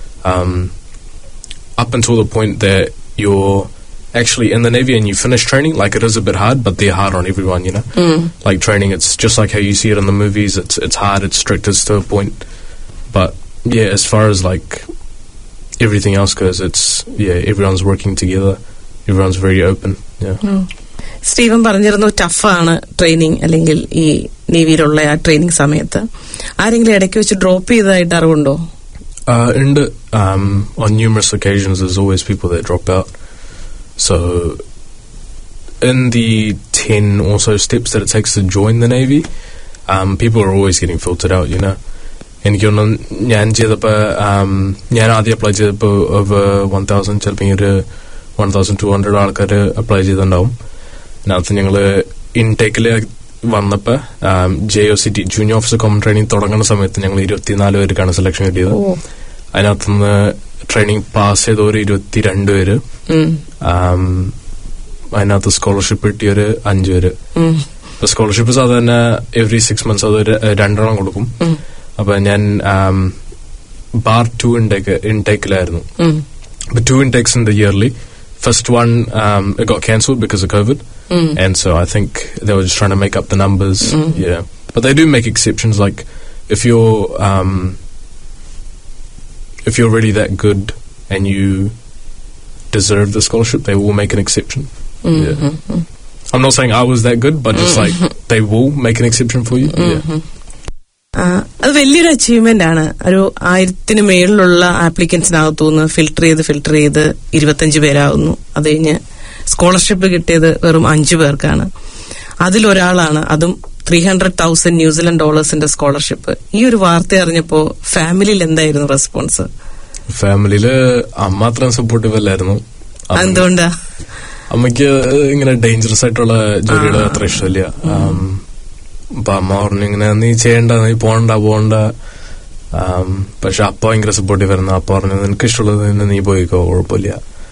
Up until the point that you're actually in the Navy and you finish training, it is a bit hard, but they're hard on everyone, Like training, it's just like how you see it in the movies. It's hard, it's strict to a point. But yeah, as far as everything else goes, everyone's working together. Everyone's very open. Yeah. Steven പറഞ്ഞിരുന്നു ടഫാണ് ട്രെയിനിങ്, അല്ലെങ്കിൽ ഈ നേവിയിലുള്ള ആ ട്രെയിനിങ് സമയത്ത്. ആരെങ്കിലും ഇടയ്ക്ക് വെച്ച് ഡ്രോപ്പ് ചെയ്തതായിട്ട് അറിവുണ്ടോ? ഉണ്ട്. On numerous occasions there's always people that drop out. So in the 10 or so steps that it takes to join the Navy, people are always getting filtered out, എനിക്ക് ഞാൻ ആദ്യം അപ്ലൈ ചെയ്തപ്പോ over 1000 ചിലപ്പോൾ ഒരു 1200 ആൾക്കാർ അപ്ലൈ ചെയ്തിട്ടുണ്ടാവും. അതിനകത്ത് ഞങ്ങള് ഇൻടേക്കില് വന്നപ്പോ JOCT junior officer common training തുടങ്ങുന്ന സമയത്ത് ഞങ്ങൾ 24 പേർക്കാണ് സെലക്ഷൻ കിട്ടിയത്. അതിനകത്തുനിന്ന് ട്രെയിനിങ് പാസ് ചെയ്ത ഒരു 22 പേര്, അതിനകത്ത് സ്കോളർഷിപ്പ് കിട്ടിയൊരു 5 പേര്. സ്കോളർഷിപ്പ് സാധാരണ every 6 months അത് 2 കൊടുക്കും. അപ്പൊ ഞാൻ ബാർ 2 ഇൻടേക്കിലായിരുന്നു. 2 intakes in the yearly. First one, it got cancelled because of COVID. And so I think they were just trying to make up the numbers. Yeah. But they do make exceptions. If you're really that good and you deserve the scholarship, they will make an exception. Yeah. I'm not saying I was that good, but just they will make an exception for you. Yeah. അത് വലിയൊരു അച്ചീവ്മെന്റ് ആണ്. ഒരു 1000 മേളിലുള്ള ആപ്ലിക്കൻസിനകത്തുനിന്ന് ഫിൽട്ടർ ചെയ്ത് 25 പേരാകുന്നു. അത് കഴിഞ്ഞ് സ്കോളർഷിപ്പ് കിട്ടിയത് വെറും 5 പേർക്കാണ്. അതിലൊരാളാണ്, അതും $300,000 ന്യൂസിലൻഡ് ഡോളേഴ്സിന്റെ സ്കോളർഷിപ്പ്. ഈ ഒരു വാർത്ത അറിഞ്ഞപ്പോ ഫാമിലിയിൽ എന്തായിരുന്നു റെസ്പോൺസ്? ഫാമിലിയില് അമ്മ അത്ര സപ്പോർട്ടീവ് അല്ലായിരുന്നു. എന്തുകൊണ്ടാ? അമ്മയ്ക്ക് ഇങ്ങനെ ഡേഞ്ചറസ് ആയിട്ടുള്ള ജോലികൾ അത്ര ഇഷ്ടമില്ല. അപ്പൊ അമ്മ പറഞ്ഞു ഇങ്ങനെ നീ ചെയ്യണ്ട, നീ പോണ്ട. പക്ഷെ അപ്പ ഭയങ്കര സപ്പോർട്ടീവ് ആയിരുന്നു. അപ്പ പറഞ്ഞു നിനക്ക് ഇഷ്ടമുള്ളത് നീ പോയിക്കോ, കുഴപ്പമില്ല.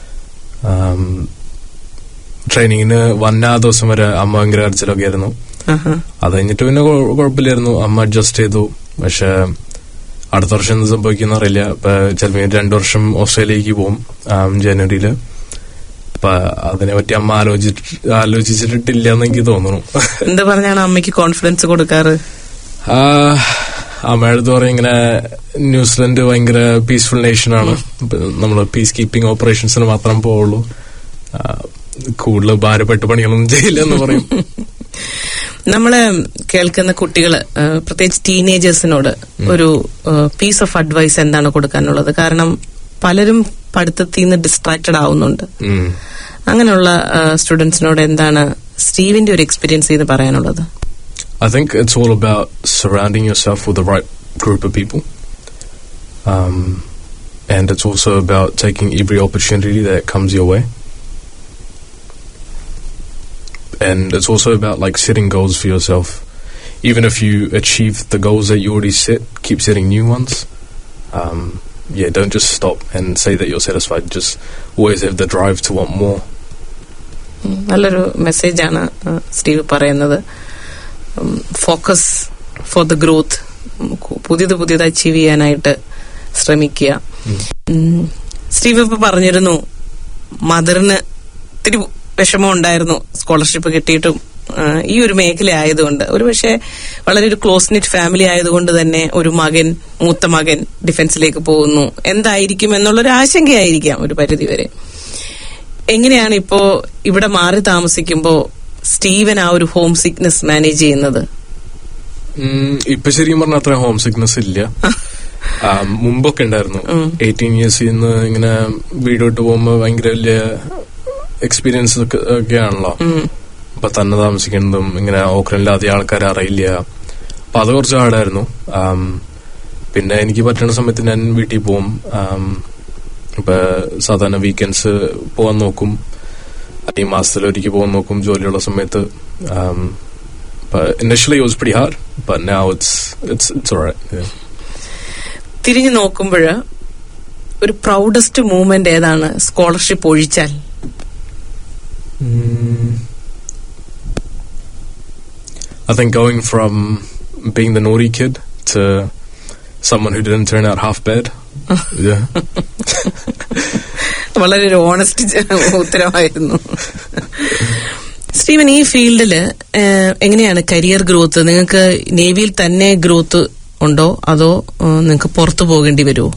ട്രെയിനിങ്ങിന് വന്ന ആ ദിവസം വരെ അമ്മ ഭയങ്കര കരച്ചിലൊക്കെ ആയിരുന്നു. അത് കഴിഞ്ഞിട്ട് പിന്നെ കുഴപ്പമില്ലായിരുന്നു, അമ്മ അഡ്ജസ്റ്റ് ചെയ്തു. പക്ഷെ അടുത്ത വർഷം എന്ത് സംഭവിക്കുന്ന അറിയില്ല. ഇപ്പൊ ചിലപ്പോൾ 2 വർഷം ഓസ്ട്രേലിയക്ക് പോകും ജനുവരിയില്. അപ്പൊ അതിനെ പറ്റി അമ്മ ആലോചിച്ചിട്ടില്ല എന്ന് എനിക്ക് തോന്നുന്നു. എന്താ പറഞ്ഞാണ് അമ്മയ്ക്ക് കോൺഫിഡൻസ് കൊടുക്കാറ്? അമ്മയുടെ അടുത്ത് പറയും ഇങ്ങനെ ന്യൂസിലൻഡ് ഭയങ്കര പീസ്ഫുൾ നേഷനാണ്, നമ്മള് പീസ് കീപ്പിംഗ് ഓപ്പറേഷൻസിന് മാത്രം പോവുള്ളൂ, കൂടുതൽ ഭാരപ്പെട്ട് പണികളൊന്നും ചെയ്യില്ല എന്ന് പറയും. നമ്മള് കേൾക്കുന്ന കുട്ടികള്, പ്രത്യേകിച്ച് ടീനേജേഴ്സിനോട് ഒരു പീസ് ഓഫ് അഡ്വൈസ് എന്താണ് കൊടുക്കാനുള്ളത്? കാരണം പലരും പഠിത്തത്തിൽ നിന്ന് ഡിസ്ട്രാക്റ്റഡ് ആവുന്നുണ്ട്. അങ്ങനെയുള്ള സ്റ്റുഡൻസിനോട് എന്താണ് സ്റ്റീവിന്റെ ഒരു എക്സ്പീരിയൻസ് ചെയ്ത് പറയാനുള്ളത്? I think it's all about surrounding yourself with the right group of people. And it's also about taking every opportunity that comes your way. And it's also about like setting goals for yourself. Even if you achieve the goals that you already set, keep setting new ones. Don't just stop and say that you're satisfied. Just always have the drive to want more. നല്ലൊരു മെസ്സേജാണ് സ്റ്റീവ് പറയുന്നത്. ഫോക്കസ് ഫോർ ദ ഗ്രോത്ത്, പുതിയത് അച്ചീവ് ചെയ്യാനായിട്ട് ശ്രമിക്കുക. സ്റ്റീവ് ഇപ്പൊ പറഞ്ഞിരുന്നു മദറിന് ഇത്തിരി വിഷമം ഉണ്ടായിരുന്നു സ്കോളർഷിപ്പ് കിട്ടിയിട്ടും. ഈ ഒരു മേഖല ആയതുകൊണ്ട്, ഒരുപക്ഷെ വളരെ ഒരു ക്ലോസ് നിറ്റ് ഫാമിലി ആയതുകൊണ്ട് തന്നെ ഒരു മൂത്ത മകൻ ഡിഫൻസിലേക്ക് പോകുന്നു, എന്തായിരിക്കും എന്നുള്ളൊരു ആശങ്കയായിരിക്കാം ഒരു പരിധിവരെ. എങ്ങനെയാണ് ഇപ്പോ ഇവിടെ മാറി താമസിക്കുമ്പോ സ്റ്റീവൻ ആ ഒരു ഹോം സിക്നെസ് മാനേജ് ചെയ്യുന്നത്? ഇപ്പൊ ശരിക്കും പറഞ്ഞാൽ അത്ര ഹോം സിക്നെസ് ഇല്ല. മുമ്പൊക്കെ ഉണ്ടായിരുന്നു. 18 ഇയേഴ്സിൽ നിന്ന് ഇങ്ങനെ വീട് വിട്ട് പോകുമ്പോ ഭയങ്കര വലിയ എക്സ്പീരിയൻസ് ഒക്കെ ആണല്ലോ. അപ്പൊ തന്നെ താമസിക്കുന്നതും ഇങ്ങനെ ഓക്ലൻഡിൽ ആദ്യ ആൾക്കാരെ അറിയില്ല. അപ്പൊ അത് കുറച്ച് ഹാർഡായിരുന്നു. പിന്നെ എനിക്ക് പറ്റുന്ന സമയത്ത് ഞാൻ വീട്ടിൽ പോകും. ഇപ്പൊ സാധാരണ വീക്കെൻഡ്സ് പോകാൻ നോക്കും, അല്ലെങ്കിൽ മാസത്തിലൊരിക്കൽ പോകാൻ നോക്കും ജോലിയുള്ള സമയത്ത്. Initially it was pretty hard, but now it's alright. തിരിഞ്ഞു നോക്കുമ്പോൾ ഒരു പ്രൗഡസ്റ്റ് മൂവ്മെന്റ് ഏതാണ് സ്കോളർഷിപ്പ് ഒഴിച്ചാൽ? I think going from being the naughty kid to someone who didn't turn out half bad. Yeah. വളരെ ഒരു ഓണസ്റ്റ് ഉത്തരമായിരുന്നു. സ്റ്റീവൻ, ഈ ഫീൽഡില് എങ്ങനെയാണ് കരിയർ ഗ്രോത്ത്? നിങ്ങൾക്ക് നേവിയിൽ തന്നെ ഗ്രോത്ത് ഉണ്ടോ, അതോ നിങ്ങൾക്ക് പുറത്തു പോകേണ്ടി വരുമോ?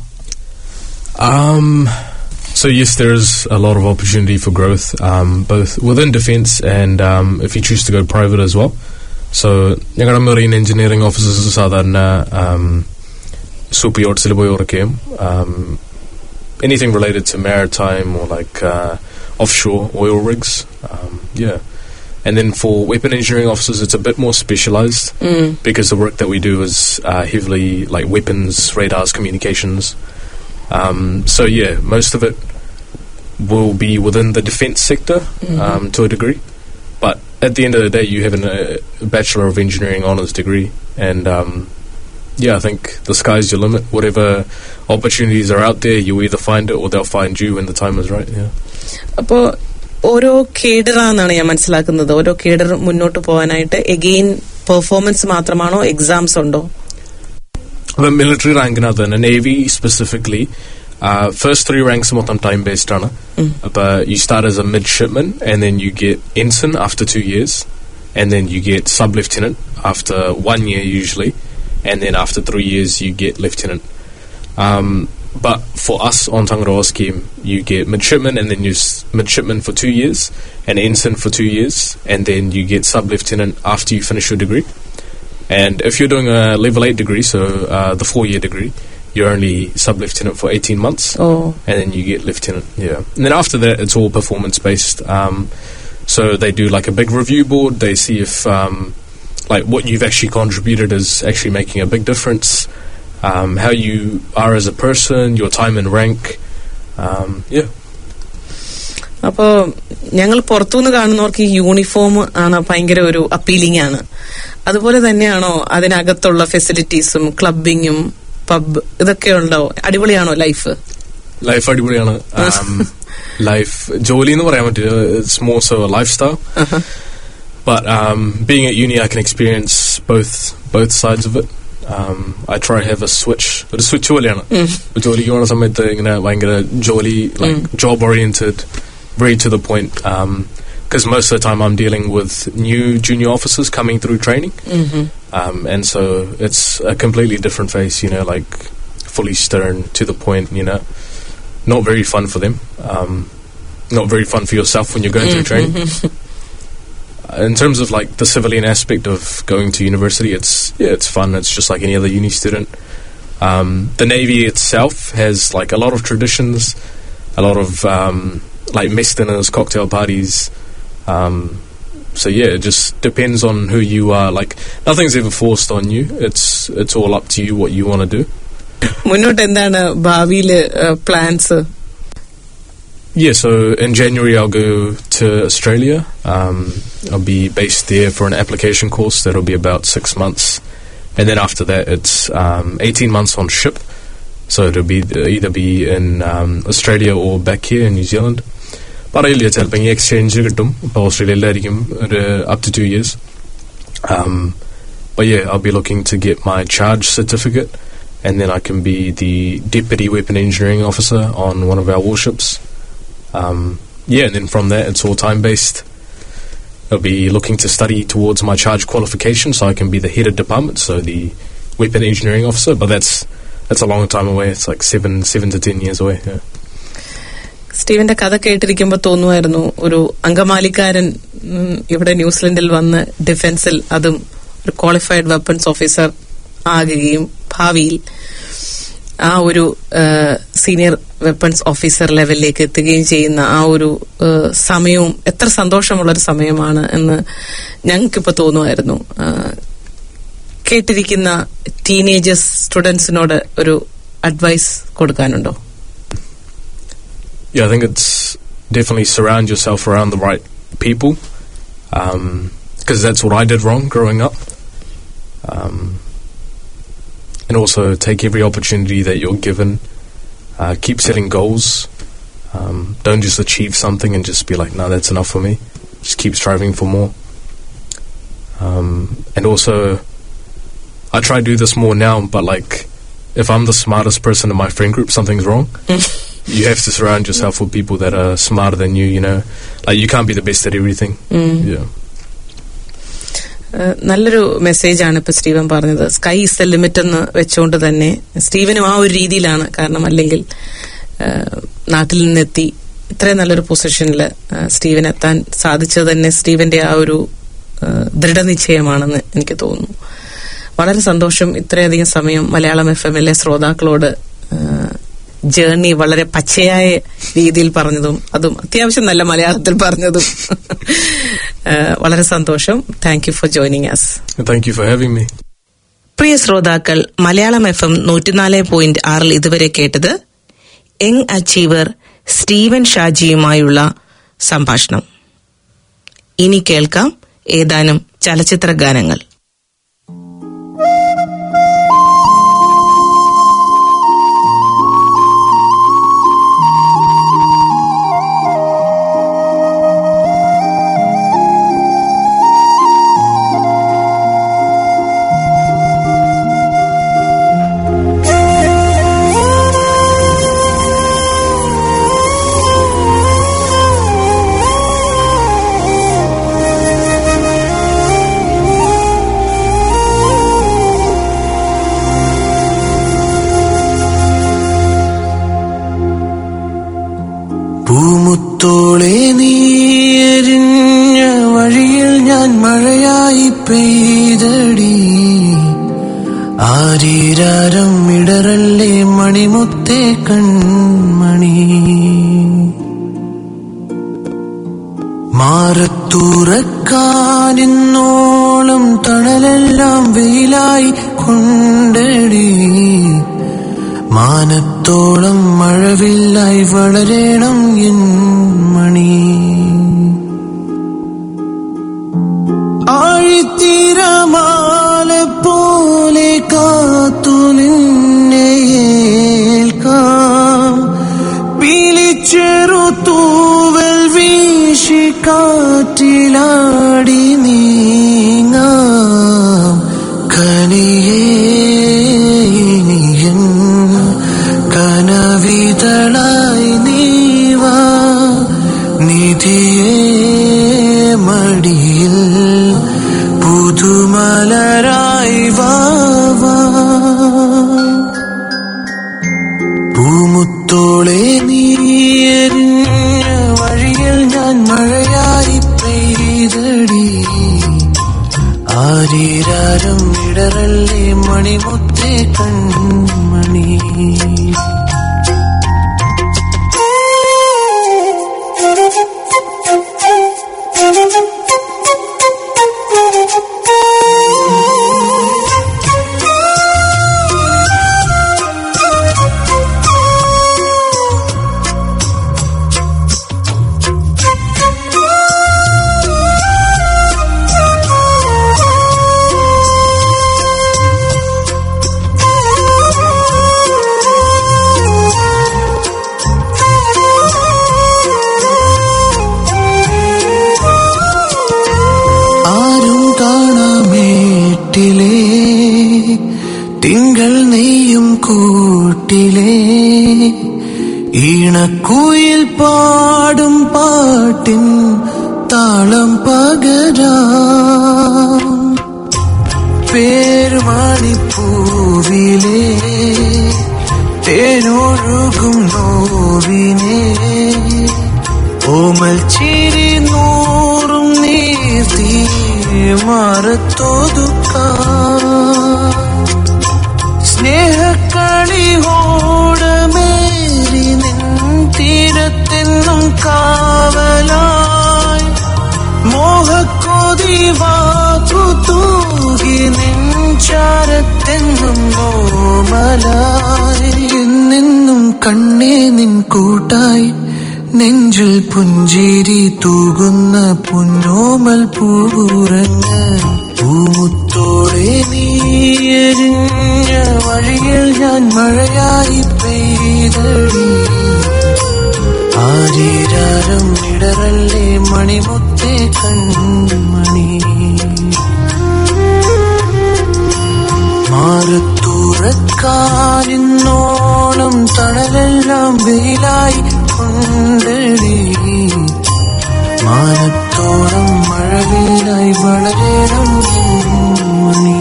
So yes, there's a lot of opportunity for growth, both within defence and if you choose to go private as well. So ഞങ്ങളുടെ മെറീൻ എഞ്ചിനീയറിംഗ് ഓഫീസേഴ്സ് സാധാരണ സൂപ്പർ യോട്ട്സിൽ പോയി വർക്ക് ചെയ്യും. Anything related to maritime or like offshore oil rigs. And then for weapon engineering officers, it's a bit more specialized because the work that we do is heavily like weapons, radars, communications. So most of it will be within the defence sector to a degree. But at the end of the day, you have a Bachelor of Engineering honours degree. And I think the sky's your limit. Whatever opportunities are out there, you either find it or they'll find you when the time is right. അപ്പോ ഓരോ കേഡറാന്നാണ് ഞാൻ മനസ്സിലാക്കുന്നത്. ഓരോ കേഡർ മുന്നോട്ട് പോകാനായിട്ട് എഗെയിൻ പെർഫോമൻസ് മാത്രമാണോ, എക്സാംസ് ഉണ്ടോ? മിലിറ്ററി റാങ്കിനകത്ത് തന്നെ, നേവി സ്പെസിഫിക്കലി first 3 ranks മൊത്തം ടൈം ബേസ്ഡ് ആണ്. അപ്പൊ you start as a midshipman and then you get ensign after 2 years and then you get sub-lieutenant after 1 year usually, and then after 3 years you get lieutenant. But for us on Tangaroa scheme, you get midshipman and then you midshipman for 2 years and ensign for 2 years, and then you get sub-lieutenant after you finish your degree. And if you're doing a level 8 degree, so the 4-year degree, you're only sub-lieutenant for 18 months. And then you get lieutenant. And then after that, it's all performance based. So they do like a big review board. They see if like what you've actually contributed is actually making a big difference. How you are as a person, your time and rank. Yeah. അപ്പോ ഞങ്ങൾ പുറത്തുനിന്ന് കാണുന്നവർക്ക് ഈ യൂണിഫോം ആണ് ഭയങ്കര ഒരു അപ്പീലിംഗ് ആണ്. അതുപോലെ തന്നെയാണോ അതിനകത്തുള്ള ഫെസിലിറ്റീസും ക്ലബിങ്ങും പബ് ഇതൊക്കെ ഉണ്ടോ? അടിപൊളിയാണോ ലൈഫ്? ലൈഫ് അടിപൊളിയാണ്. ലൈഫ് ജോലി എന്ന് പറയാൻ പറ്റില്ല. It's more so a lifestyle. But being at uni, I can experience both sides of it. I try to have a switch. But a switch പോലെയാണ്. ജോലിക്ക് പോകുന്ന സമയത്ത് ഇങ്ങനെ ഭയങ്കര ജോലി, like job oriented, very to the point. Because most of the time I'm dealing with new junior officers coming through training. And so it's a completely different face, you know, like fully stern, to the point, you know. Not very fun for them. Not very fun for yourself when you're going through training. In terms of like the civilian aspect of going to university, it's fun. It's just like any other uni student. The Navy itself has like a lot of traditions, a lot of like mess dinners, cocktail parties. So yeah, it just depends on who you are. Like nothing's ever forced on you. It's all up to you what you want to do. മുന്നോട്ട് എന്താണ് ഭാവിയിലെ plans? Yeah, so in January I'll go to Australia. I'll be based there for an application course that'll be about 6 months. And then after that it's 18 months on ship. So it'll be either be in Australia or back here in New Zealand. പറയില്ല, ചിലപ്പോൾ ഈ എക്സ്ചേഞ്ച് കിട്ടും. ഇപ്പോൾ ഓസ്ട്രേലിയയിലായിരിക്കും ഒരു up to 2 years. But yeah, I'll be looking to get my charge certificate, and then I can be the Deputy Weapon Engineering Officer on one of our warships. Yeah, and then from there it's all time-based. I'll be looking to study towards my charge qualification so I can be the head of department, so the Weapon Engineering Officer, but that's a long time away. It's like 7 to 10 years away. Yeah. സ്റ്റീവന്റെ കഥ കേട്ടിരിക്കുമ്പോൾ തോന്നുമായിരുന്നു ഒരു അങ്കമാലിക്കാരൻ ഇവിടെ ന്യൂസിലൻഡിൽ വന്ന് ഡിഫൻസിൽ, അതും ഒരു ക്വാളിഫൈഡ് വെപ്പൺസ് ഓഫീസർ ആകുകയും ഭാവിയിൽ ആ ഒരു സീനിയർ വെപ്പൺസ് ഓഫീസർ ലെവലിലേക്ക് എത്തുകയും ചെയ്യുന്ന ആ ഒരു സമയവും എത്ര സന്തോഷമുള്ളൊരു സമയമാണ് എന്ന് ഞങ്ങൾക്കിപ്പോ തോന്നുമായിരുന്നു. കേട്ടിരിക്കുന്ന ടീനേജേഴ്സ് സ്റ്റുഡൻസിനോട് ഒരു അഡ്വൈസ് കൊടുക്കാനുണ്ടോ? Yeah, I think it's definitely surround yourself around the right people, because that's what I did wrong growing up. And also take every opportunity that you're given. Keep setting goals. Don't just achieve something and just be like, no, that's enough for me. Just keep striving for more. And also, I try to do this more now, but like, if I'm the smartest person in my friend group, something's wrong. You have to surround yourself with people that are smarter than you, you know. Like, you can't be the best at everything. Yeah. നല്ലൊരു മെസ്സേജാണ് ഇപ്പൊ സ്റ്റീവൻ പറഞ്ഞത്. സ്കൈ ഇസ് ദ ലിമിറ്റ് എന്ന് വെച്ചുകൊണ്ട് തന്നെ സ്റ്റീവനും ആ ഒരു രീതിയിലാണ്. കാരണം അല്ലെങ്കിൽ നാട്ടിൽ നിന്നെത്തി ഇത്രയും നല്ലൊരു പൊസിഷനിൽ സ്റ്റീവൻ എത്താൻ സാധിച്ചത് തന്നെ സ്റ്റീവന്റെ ആ ഒരു ദൃഢനിശ്ചയമാണെന്ന് എനിക്ക് തോന്നുന്നു. വളരെ സന്തോഷം ഇത്രയധികം സമയം മലയാളം FM-ലെ ശ്രോതാക്കളോട് ജേർണി വളരെ പച്ചയായ രീതിയിൽ പറഞ്ഞതും അതും അത്യാവശ്യം നല്ല മലയാളത്തിൽ പറഞ്ഞതും വളരെ സന്തോഷം. Thank you for joining us. Thank you for having me. പ്രിയ ശ്രോതാക്കൾ, മലയാളം FM 104.6 ഇതുവരെ കേട്ടത് യങ് അച്ചീവർ സ്റ്റീവൻ ഷാജിയുമായുള്ള സംഭാഷണം. ഇനി കേൾക്കാം ഏതാനും ചലച്ചിത്ര ഗാനങ്ങൾ. പൂമുത്തോളെ നീരിഞ്ഞ വഴിയിൽ ഞാൻ മഴയായി പെയ്തടി, ആരീരാരം ഇടറല്ലേ മണിമുത്തേ കൺമണി. മാറത്തുറക്കാനിന്നോളം തണലെല്ലാം വെയിലായി കൊണ്ടടി. മാനത്തോളം മഴവില്ലായി വളരണം എൻ മണി. ആഴിത്തിരമാല പോലെ കാത്തു നിന്നെ ഏൽക്കാം. പിലിച്ചെറു തൂവൽ വീശി കാറ്റിലാടി നീങ്ങാം. കനിയേനിയൻ കനവിതളായി നീവാ. നിധിയേ മടിയിൽ പുതുമലരായി വാവാ. പൂമുത്തോളെ നീയെരിഞ്ഞ വഴിയിൽ ഞാൻ മഴയായി പെയ്തടി. ആരീരാരം ഇടറല്ലേ മണിമുത്തേ കൺമണി. തിങ്കൾ നെയ്യും കൂട്ടിലേ ഈണക്കുയിൽ പാടും പാട്ടിൻ താളം പകരാം. പേരുമാണിപ്പൂവിലേ തേനൊഴുകും നോവിനെ ഓമൽ ചിരി നൂറും നീർത്തി മാറത്തോതുക്കാം. സ്നേഹക്കളിയോടമേറി നിൻ തീരത്തെന്നും കാവലായി. മോഹക്കൊതി വാക്കു തൂകി നിൻ ചാരത്തെന്നും ഓമലായി. എന്നെന്നും കണ്ണേ നിൻ കൂട്ടായി നെഞ്ചിൽ പുഞ്ചിരി തൂകുന്ന പൊന്നോമൽ പൂവുറങ്ങ്. പൂമുത്തോടെ നീയെരിഞ്ഞ വഴിയിൽ ഞാൻ മഴയായി പെയ്തടി. ആരീരാരം ഇടറല്ലേ മണിമുത്തേ കൺമണി. മാറത്തുറക്കാനിന്നോളം തണലെല്ലാം വെയിലായി കൊണ്ടടി. മാനത്തോളം മഴവില്ലായി വളരണം മണി.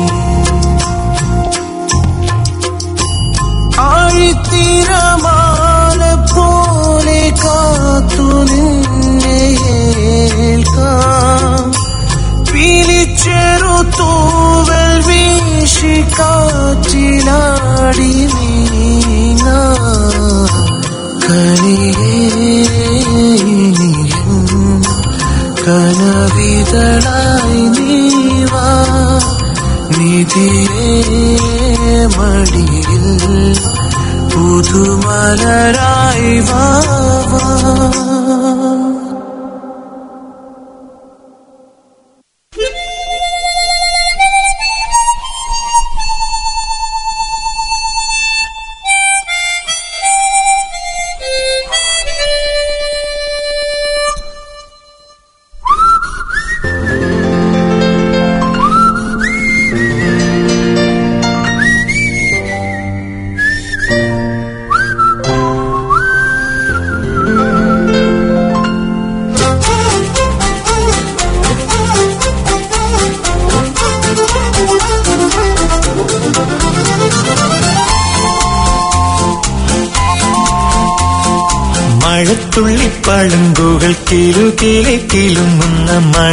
ആഴിത്തിരമാല പോലെ കാത്തു നിന്നെ ഏൽക്കാം. പിലിച്ചെറു തൂവൽ വീശി കാറ്റിലാടി നീങ്ങാം. കനിയേനിയൻ കനവിതളായി നീവാ. നിധിയേ മടിയിൽ പുതുമലരായി വാവാ. മഴത്തുള്ളിപ്പളുങ്കുകൾ കിലുകിലെ കിലുങ്ങുന്ന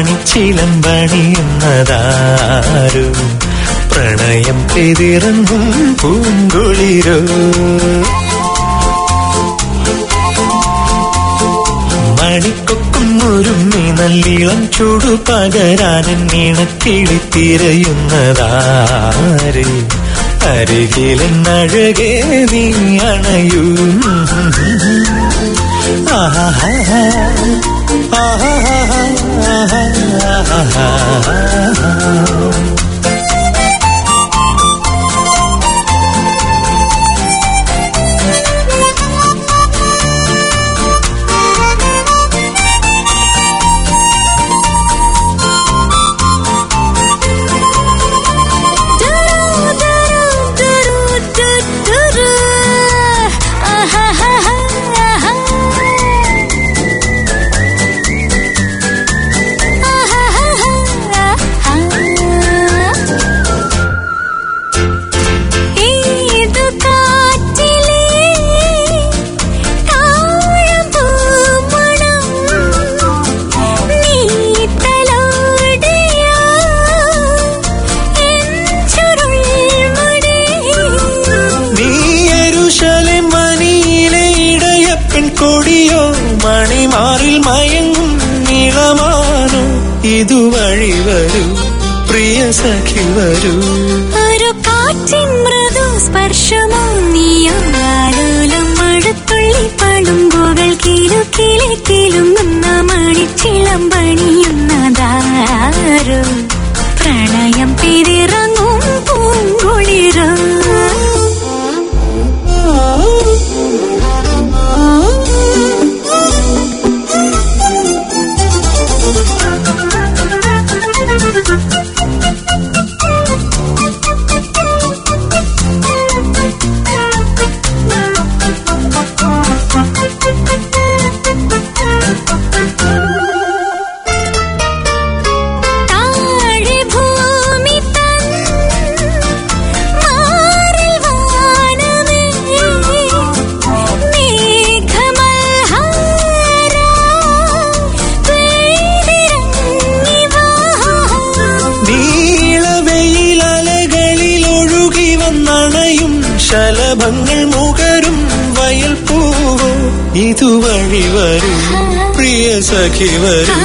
മണിച്ചിലമ്പണിയുന്നതാരോ. പ്രണയം പെതിറങ്ങും പൂങ്കുളിരോ. മണിക്കൊക്കും ഒരുമ്മി നല്ലിളം ചൂടു പകരാനൻ നീണക്കിളി തിരയുന്നതാര് അരികിലെന്നഴകേ നീ അണയൂ മണിമാറിൽ മയങ്ങും നീളമാനോ ഇതുവഴി വരൂ പ്രിയ സഖി വരൂ ഒരു കാറ്റിൻ മൃദു സ്പർശമോ നീയോ ആലോലം മഴത്തുള്ളി പളുങ്കുകൾ കിലുക്കിലുങ്ങുന്ന മണിച്ചിളം പണിയുന്നതാരോ പ്രണയം പിരിറങ്ങും പൂങ്കുളിരോ ശലഭങ്ങൾ മുകരും വയൽ പൂവോ ഇതുവഴി വരൂ പ്രിയ സഖി വരൂ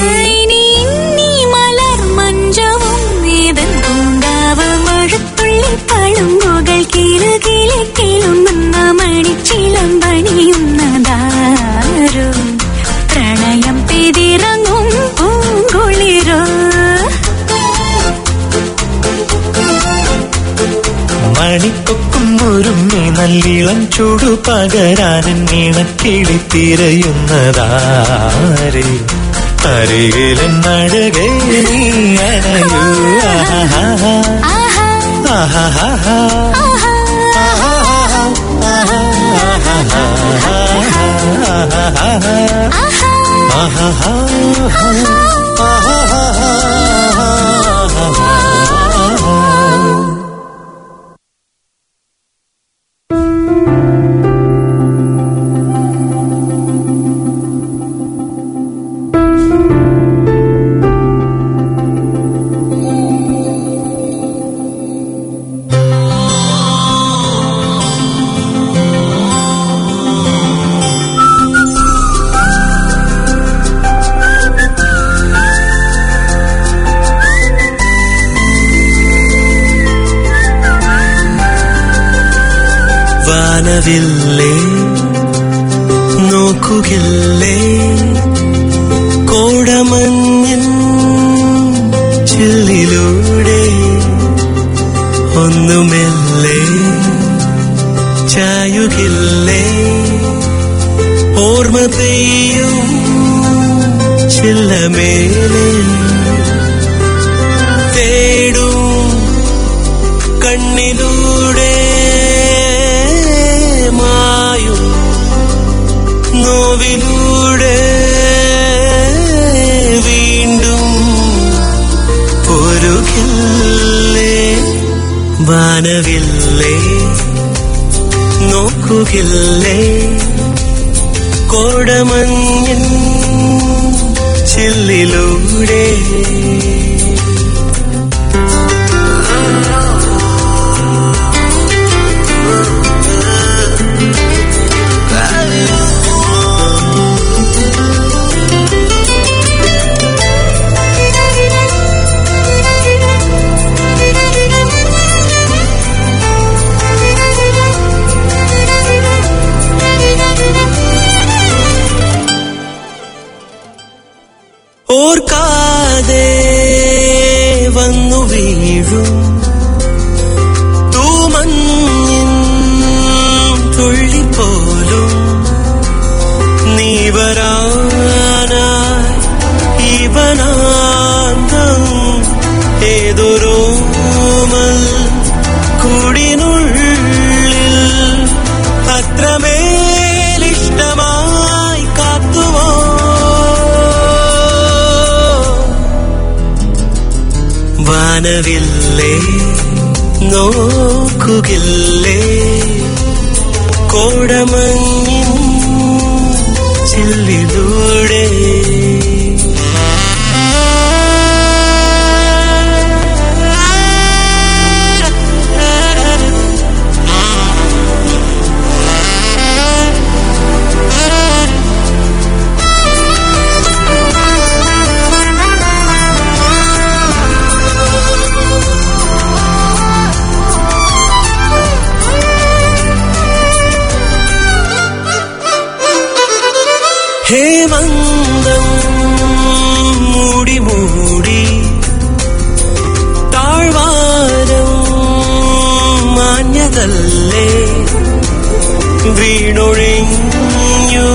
മലർ മഞ്ചവും വേദൻ പൂങ്കാവ മഴത്തുള്ളി പളുങ്കുകൾ കിലുകിലുങ്ങുന്ന മണിച്ചിളം പണിയുന്നതാരോ പ്രണയം പെതിറങ്ങും പൂങ്കുളിരോ മണിക്കൊക്കും ഒരുമ്മി നല്ലിളം ചൂടു പകരാനൻ നീണക്കിളി തിരയുന്നതാര് അരികിലെന്നഴകേ നീ അണയൂ വാനവില്ലേ നോക്കുകില്ലേ കോടമഞ്ഞിൻ ചില്ലിലൂടെ ഒന്നുമെല്ലേ ചായുകില്ലേ ഓർമ്മ പെയ്യും ചില്ലമേലെ തേടും കണ്ണിലൂടെ മായും നോവിലൂടെ വീണ്ടും ഒരുകില്ലേ വാനവില്ലേ നോക്കുകില്ലേ കോടമഞ്ഞിൻ ചില്ലിലൂടെ വരാനായി ഇവനാന്തം ഏതൊരോമൽ കൂടിനുള്ളിൽ അത്രമേലിഷ്ടമായി കാത്തുവോ വാനവില്ലേ നോക്കുകില്ലേ കോടമഞ്ഞിൻ ചില്ലിലൂടെ ഹേമന്തം മൂടി മൂടി താഴ്വാരം മാഞ്ഞതല്ലേ വീണൊഴിഞ്ഞു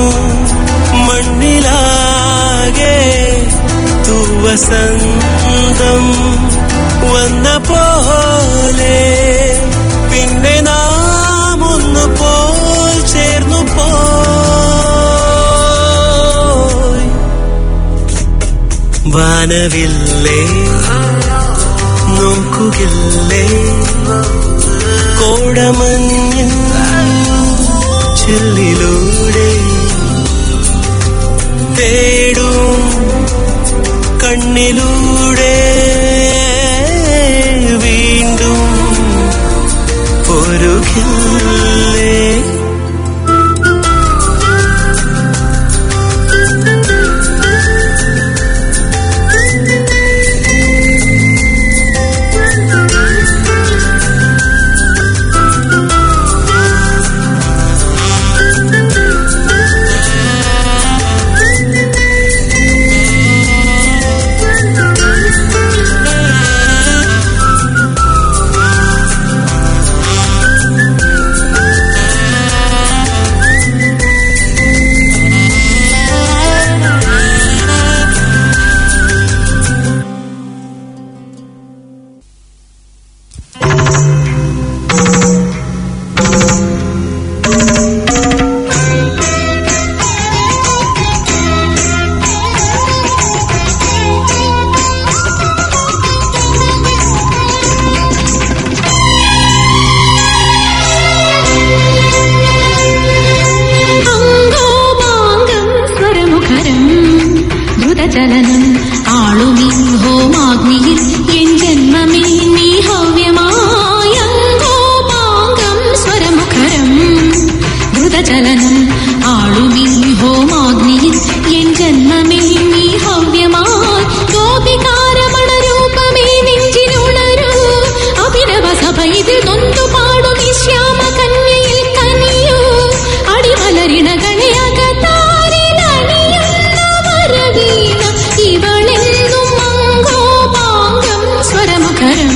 മണ്ണിലാകെ തൂവസന്തം വന്ന പോലെ പിന്നെ നാം ഒന്നു പോൽ ചേർന്നു പോ വാനവില്ലേ നോക്കുകില്ലേ കോടമഞ്ഞിൻ ചില്ലിലൂടെ തേടും കണ്ണിലൂടെ വീണ്ടും പൊരുകില്ലേ ചലനം ആളുമീ ഹോമാഗ്നിയിൽ എൻ ജന്മമേ നീ ഹവ്യമായങ്കോപാംഗം സ്വരമുഖരം ദ്രുതചലനം ആളുമീ ഹോമാഗ്നിയിൽ എൻ ജന്മമേ നീ ഹവ്യമായി ഗോപികാരമണ രൂപമേ നെഞ്ചിലുണരൂ അഭിനവ സഭ ഇതിൽ നൊന്തു പാടും ഈ ശ്യാമ കന്യയിൽ കനിയൂ അടിമലരിണ ഇവളെന്നും മങ്കോപാംഗം സ്വരമുഖരം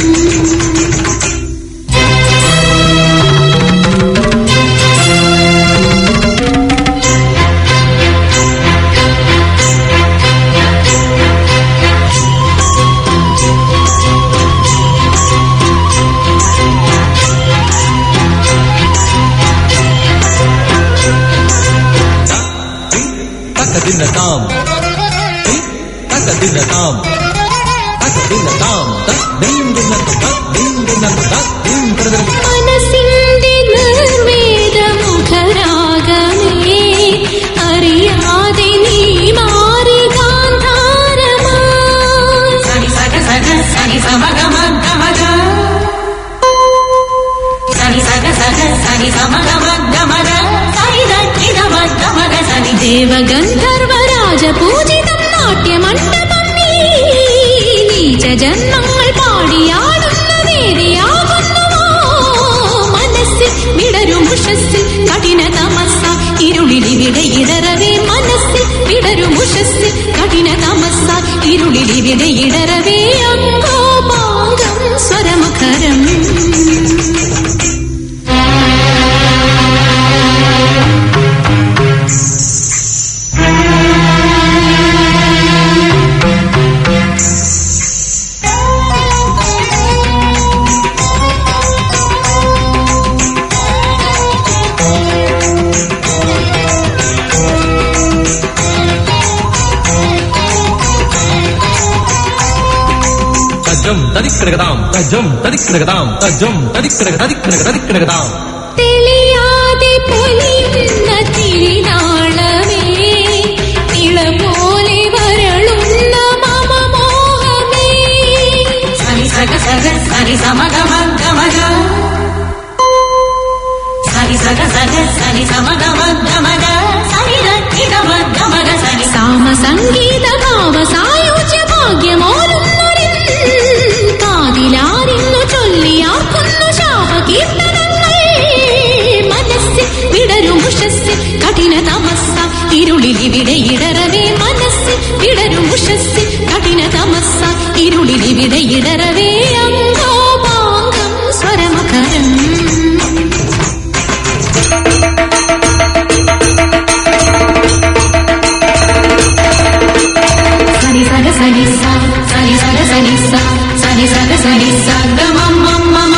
മനസ്സിന്റെ നിർവേദമുഖരാഗമേ അറിയാതെ നീ മാറി ഗാന്ധാരമായി ദേവഗന്ധർവരാജപൂജിതം നാട്യമണ്ഡപം നീച്ച ജന്മങ്ങൾ പാടിയാടുന്ന വേദിയാകുന്നുവോ മനസ്സിൽ വിടരുമുഷസ്സിൽ കഠിന തമസ ഇരുളിലിവിടെ ഇടറവേ മനസ്സിൽ വിടരുമുഷസ്സിൽ കഠിന തമസ ഇരുളിലിവിടെ ഇടറവേ അങ്കോപാംഗം സ്വരമുഖരം തരിക്കിടകതാം തജം തരിക്കിടകതാം തജം തരിക്കിടകതാം തെളിയാതെ പൊലിയുന്ന തിരിനാളമേ നിള പോലെ വരളുന്ന മമമോഹമേ സനി സഗ സഗ സനി സമഗ മഗ മഗ സനി സഗ സഗ സനി സമഗ മഗ മഗ സനി രക്ഷിത മഗ മഗ സനി സാമ സംഗീത ഭാവ സായുജ്യ ഭാഗ്യമോരുന്നൊരിൻ കാതിലാരിന്നു ചൊല്ലിയാർക്കുന്നു ശാപകീർത്തനങ്ങൾ മനസ്സിൽ വിടരും ഉഷസ്സിൽ കഠിന തമസ്സ ഇരുളിലിവിടെ ഇടറവേ മനസ്സിൽ വിടരും ഉഷസ്സിൽ കഠിന തമസ്സ ഇരുളിലിവിടെ ഇടറവേ അംഗോപാംഗം സ്വരമകരം സനി സഗ സനി സ സനി സഗ സനി സ സനി സഗ സനി സ ഗമം മം മമ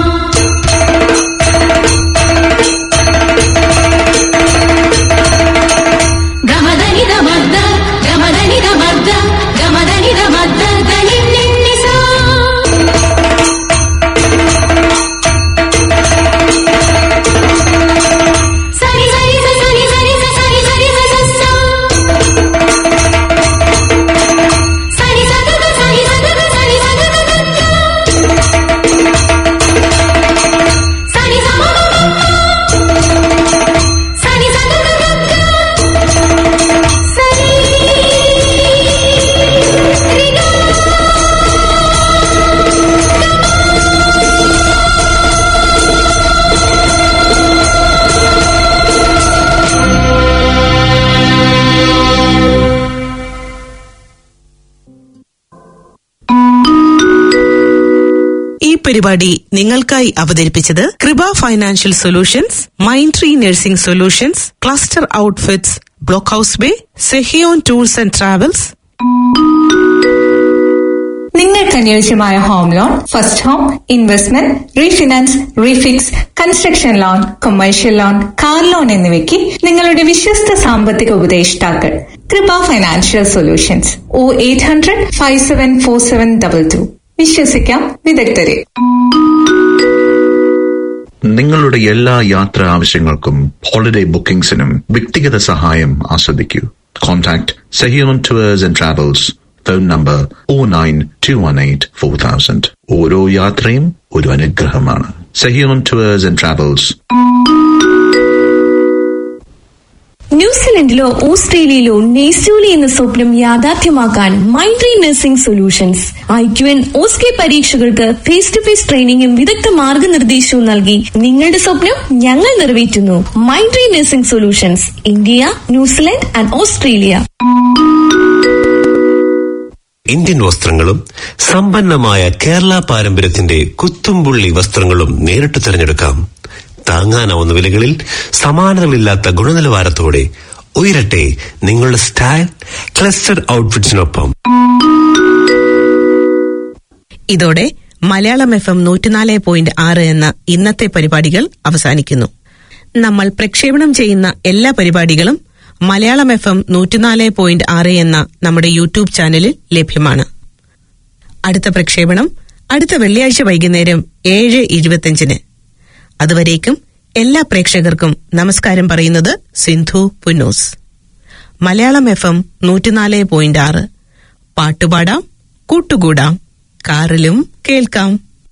ഗമദനി ദമദ്ദ ഗമദനി ദമദ്ദ ഗമദനി ദമദ്ദ ഗനി നിന്നി സ സനി സനി സ സനി സനി സ സനി സനി സ സ സ സനി സഗ ഗ സനി സഗ ഗ സനി സഗ ഗ ഗ സനി സമ സനി സഗ ഗ ഗ സനി രി ഗ ഈ പരിപാടി നിങ്ങൾക്കായി അവതരിപ്പിച്ചത് Kripa financial Solutions, Mind Tree Nursing Solutions, Cluster outfits, block house Bay, Sehion tours and Travels. നിങ്ങൾക്ക് അനുയോജ്യമായ home loan, first home, investment, refinance, refix, construction loan, commercial loan, car loan എന്നിവയ്ക്ക് നിങ്ങളുടെ വിശ്വസ്ത സാമ്പത്തിക ഉപദേഷ്ടാക്കൾ കൃപ ഫൈനാൻഷ്യൽ സൊല്യൂഷൻസ്. 0800-574722. വിശ്വസിക്കാം വിദഗ്ധരെ. നിങ്ങളുടെ എല്ലാ യാത്രാ ആവശ്യങ്ങൾക്കും ഹോളിഡേ ബുക്കിംഗ്സിനും വ്യക്തിഗത സഹായം ആസ്വദിക്കൂ. Contact Sehion tours and travels. Phone number 092184000. ഓരോ യാത്രയും ഒരു അനുഗ്രഹമാണ്. Sehion tours and travels. ന്യൂസിലൻഡിലോ ഓസ്ട്രേലിയയിലോ നെയ്സൂലി എന്ന സ്വപ്നം യാഥാർത്ഥ്യമാക്കാൻ Mind Tree Nursing solutions IQN OSCE പരീക്ഷകൾക്ക് ഫേസ് ടു ഫേസ് ട്രെയിനിങ്ങും വിദഗ്ധ മാർഗനിർദ്ദേശവും നൽകി നിങ്ങളുടെ സ്വപ്നം ഞങ്ങൾ നിറവേറ്റുന്നു. Mind Tree Nursing solutions, India, New Zealand and Australia. Indian വസ്ത്രങ്ങളും സമ്പന്നമായ കേരള പാരമ്പര്യത്തിന്റെ കുത്തുംപുള്ളി വസ്ത്രങ്ങളും നേരിട്ട് തിരഞ്ഞെടുക്കാം. താങ്ങാനാവുന്ന വിലകളിൽ സമാനതകളില്ലാത്ത ഗുണനിലവാരത്തോടെ ഉയരട്ടെ നിങ്ങളുടെ സ്റ്റൈൽ ക്ലസ്റ്റർ ഔട്ട്ഫിറ്റ്സിനൊപ്പം. ഇതോടെ മലയാളം FM 104.6 എന്ന ഇന്നത്തെ പരിപാടികൾ അവസാനിക്കുന്നു. നമ്മൾ പ്രക്ഷേപണം ചെയ്യുന്ന എല്ലാ പരിപാടികളും മലയാളം FM 104.6 എന്ന നമ്മുടെ യൂട്യൂബ് ചാനലിൽ ലഭ്യമാണ്. അടുത്ത പ്രക്ഷേപണം അടുത്ത വെള്ളിയാഴ്ച വൈകുന്നേരം 7:25. അതുവരേക്കും എല്ലാ പ്രേക്ഷകർക്കും നമസ്കാരം പറയുന്നത് സിന്ധു പുന്നൂസ്. മലയാളം FM 104.6. പാട്ടുപാടാം, കൂട്ടുകൂടാം, കാറിലും കേൾക്കാം.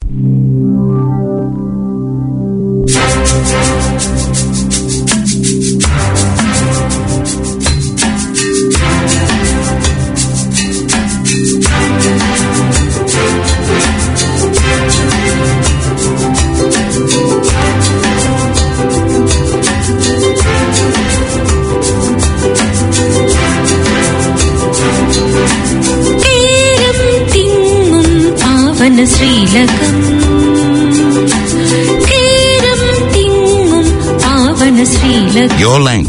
ശ്രീലകം കേരം തിങ്ങും പാവന ശ്രീലകം. Your language.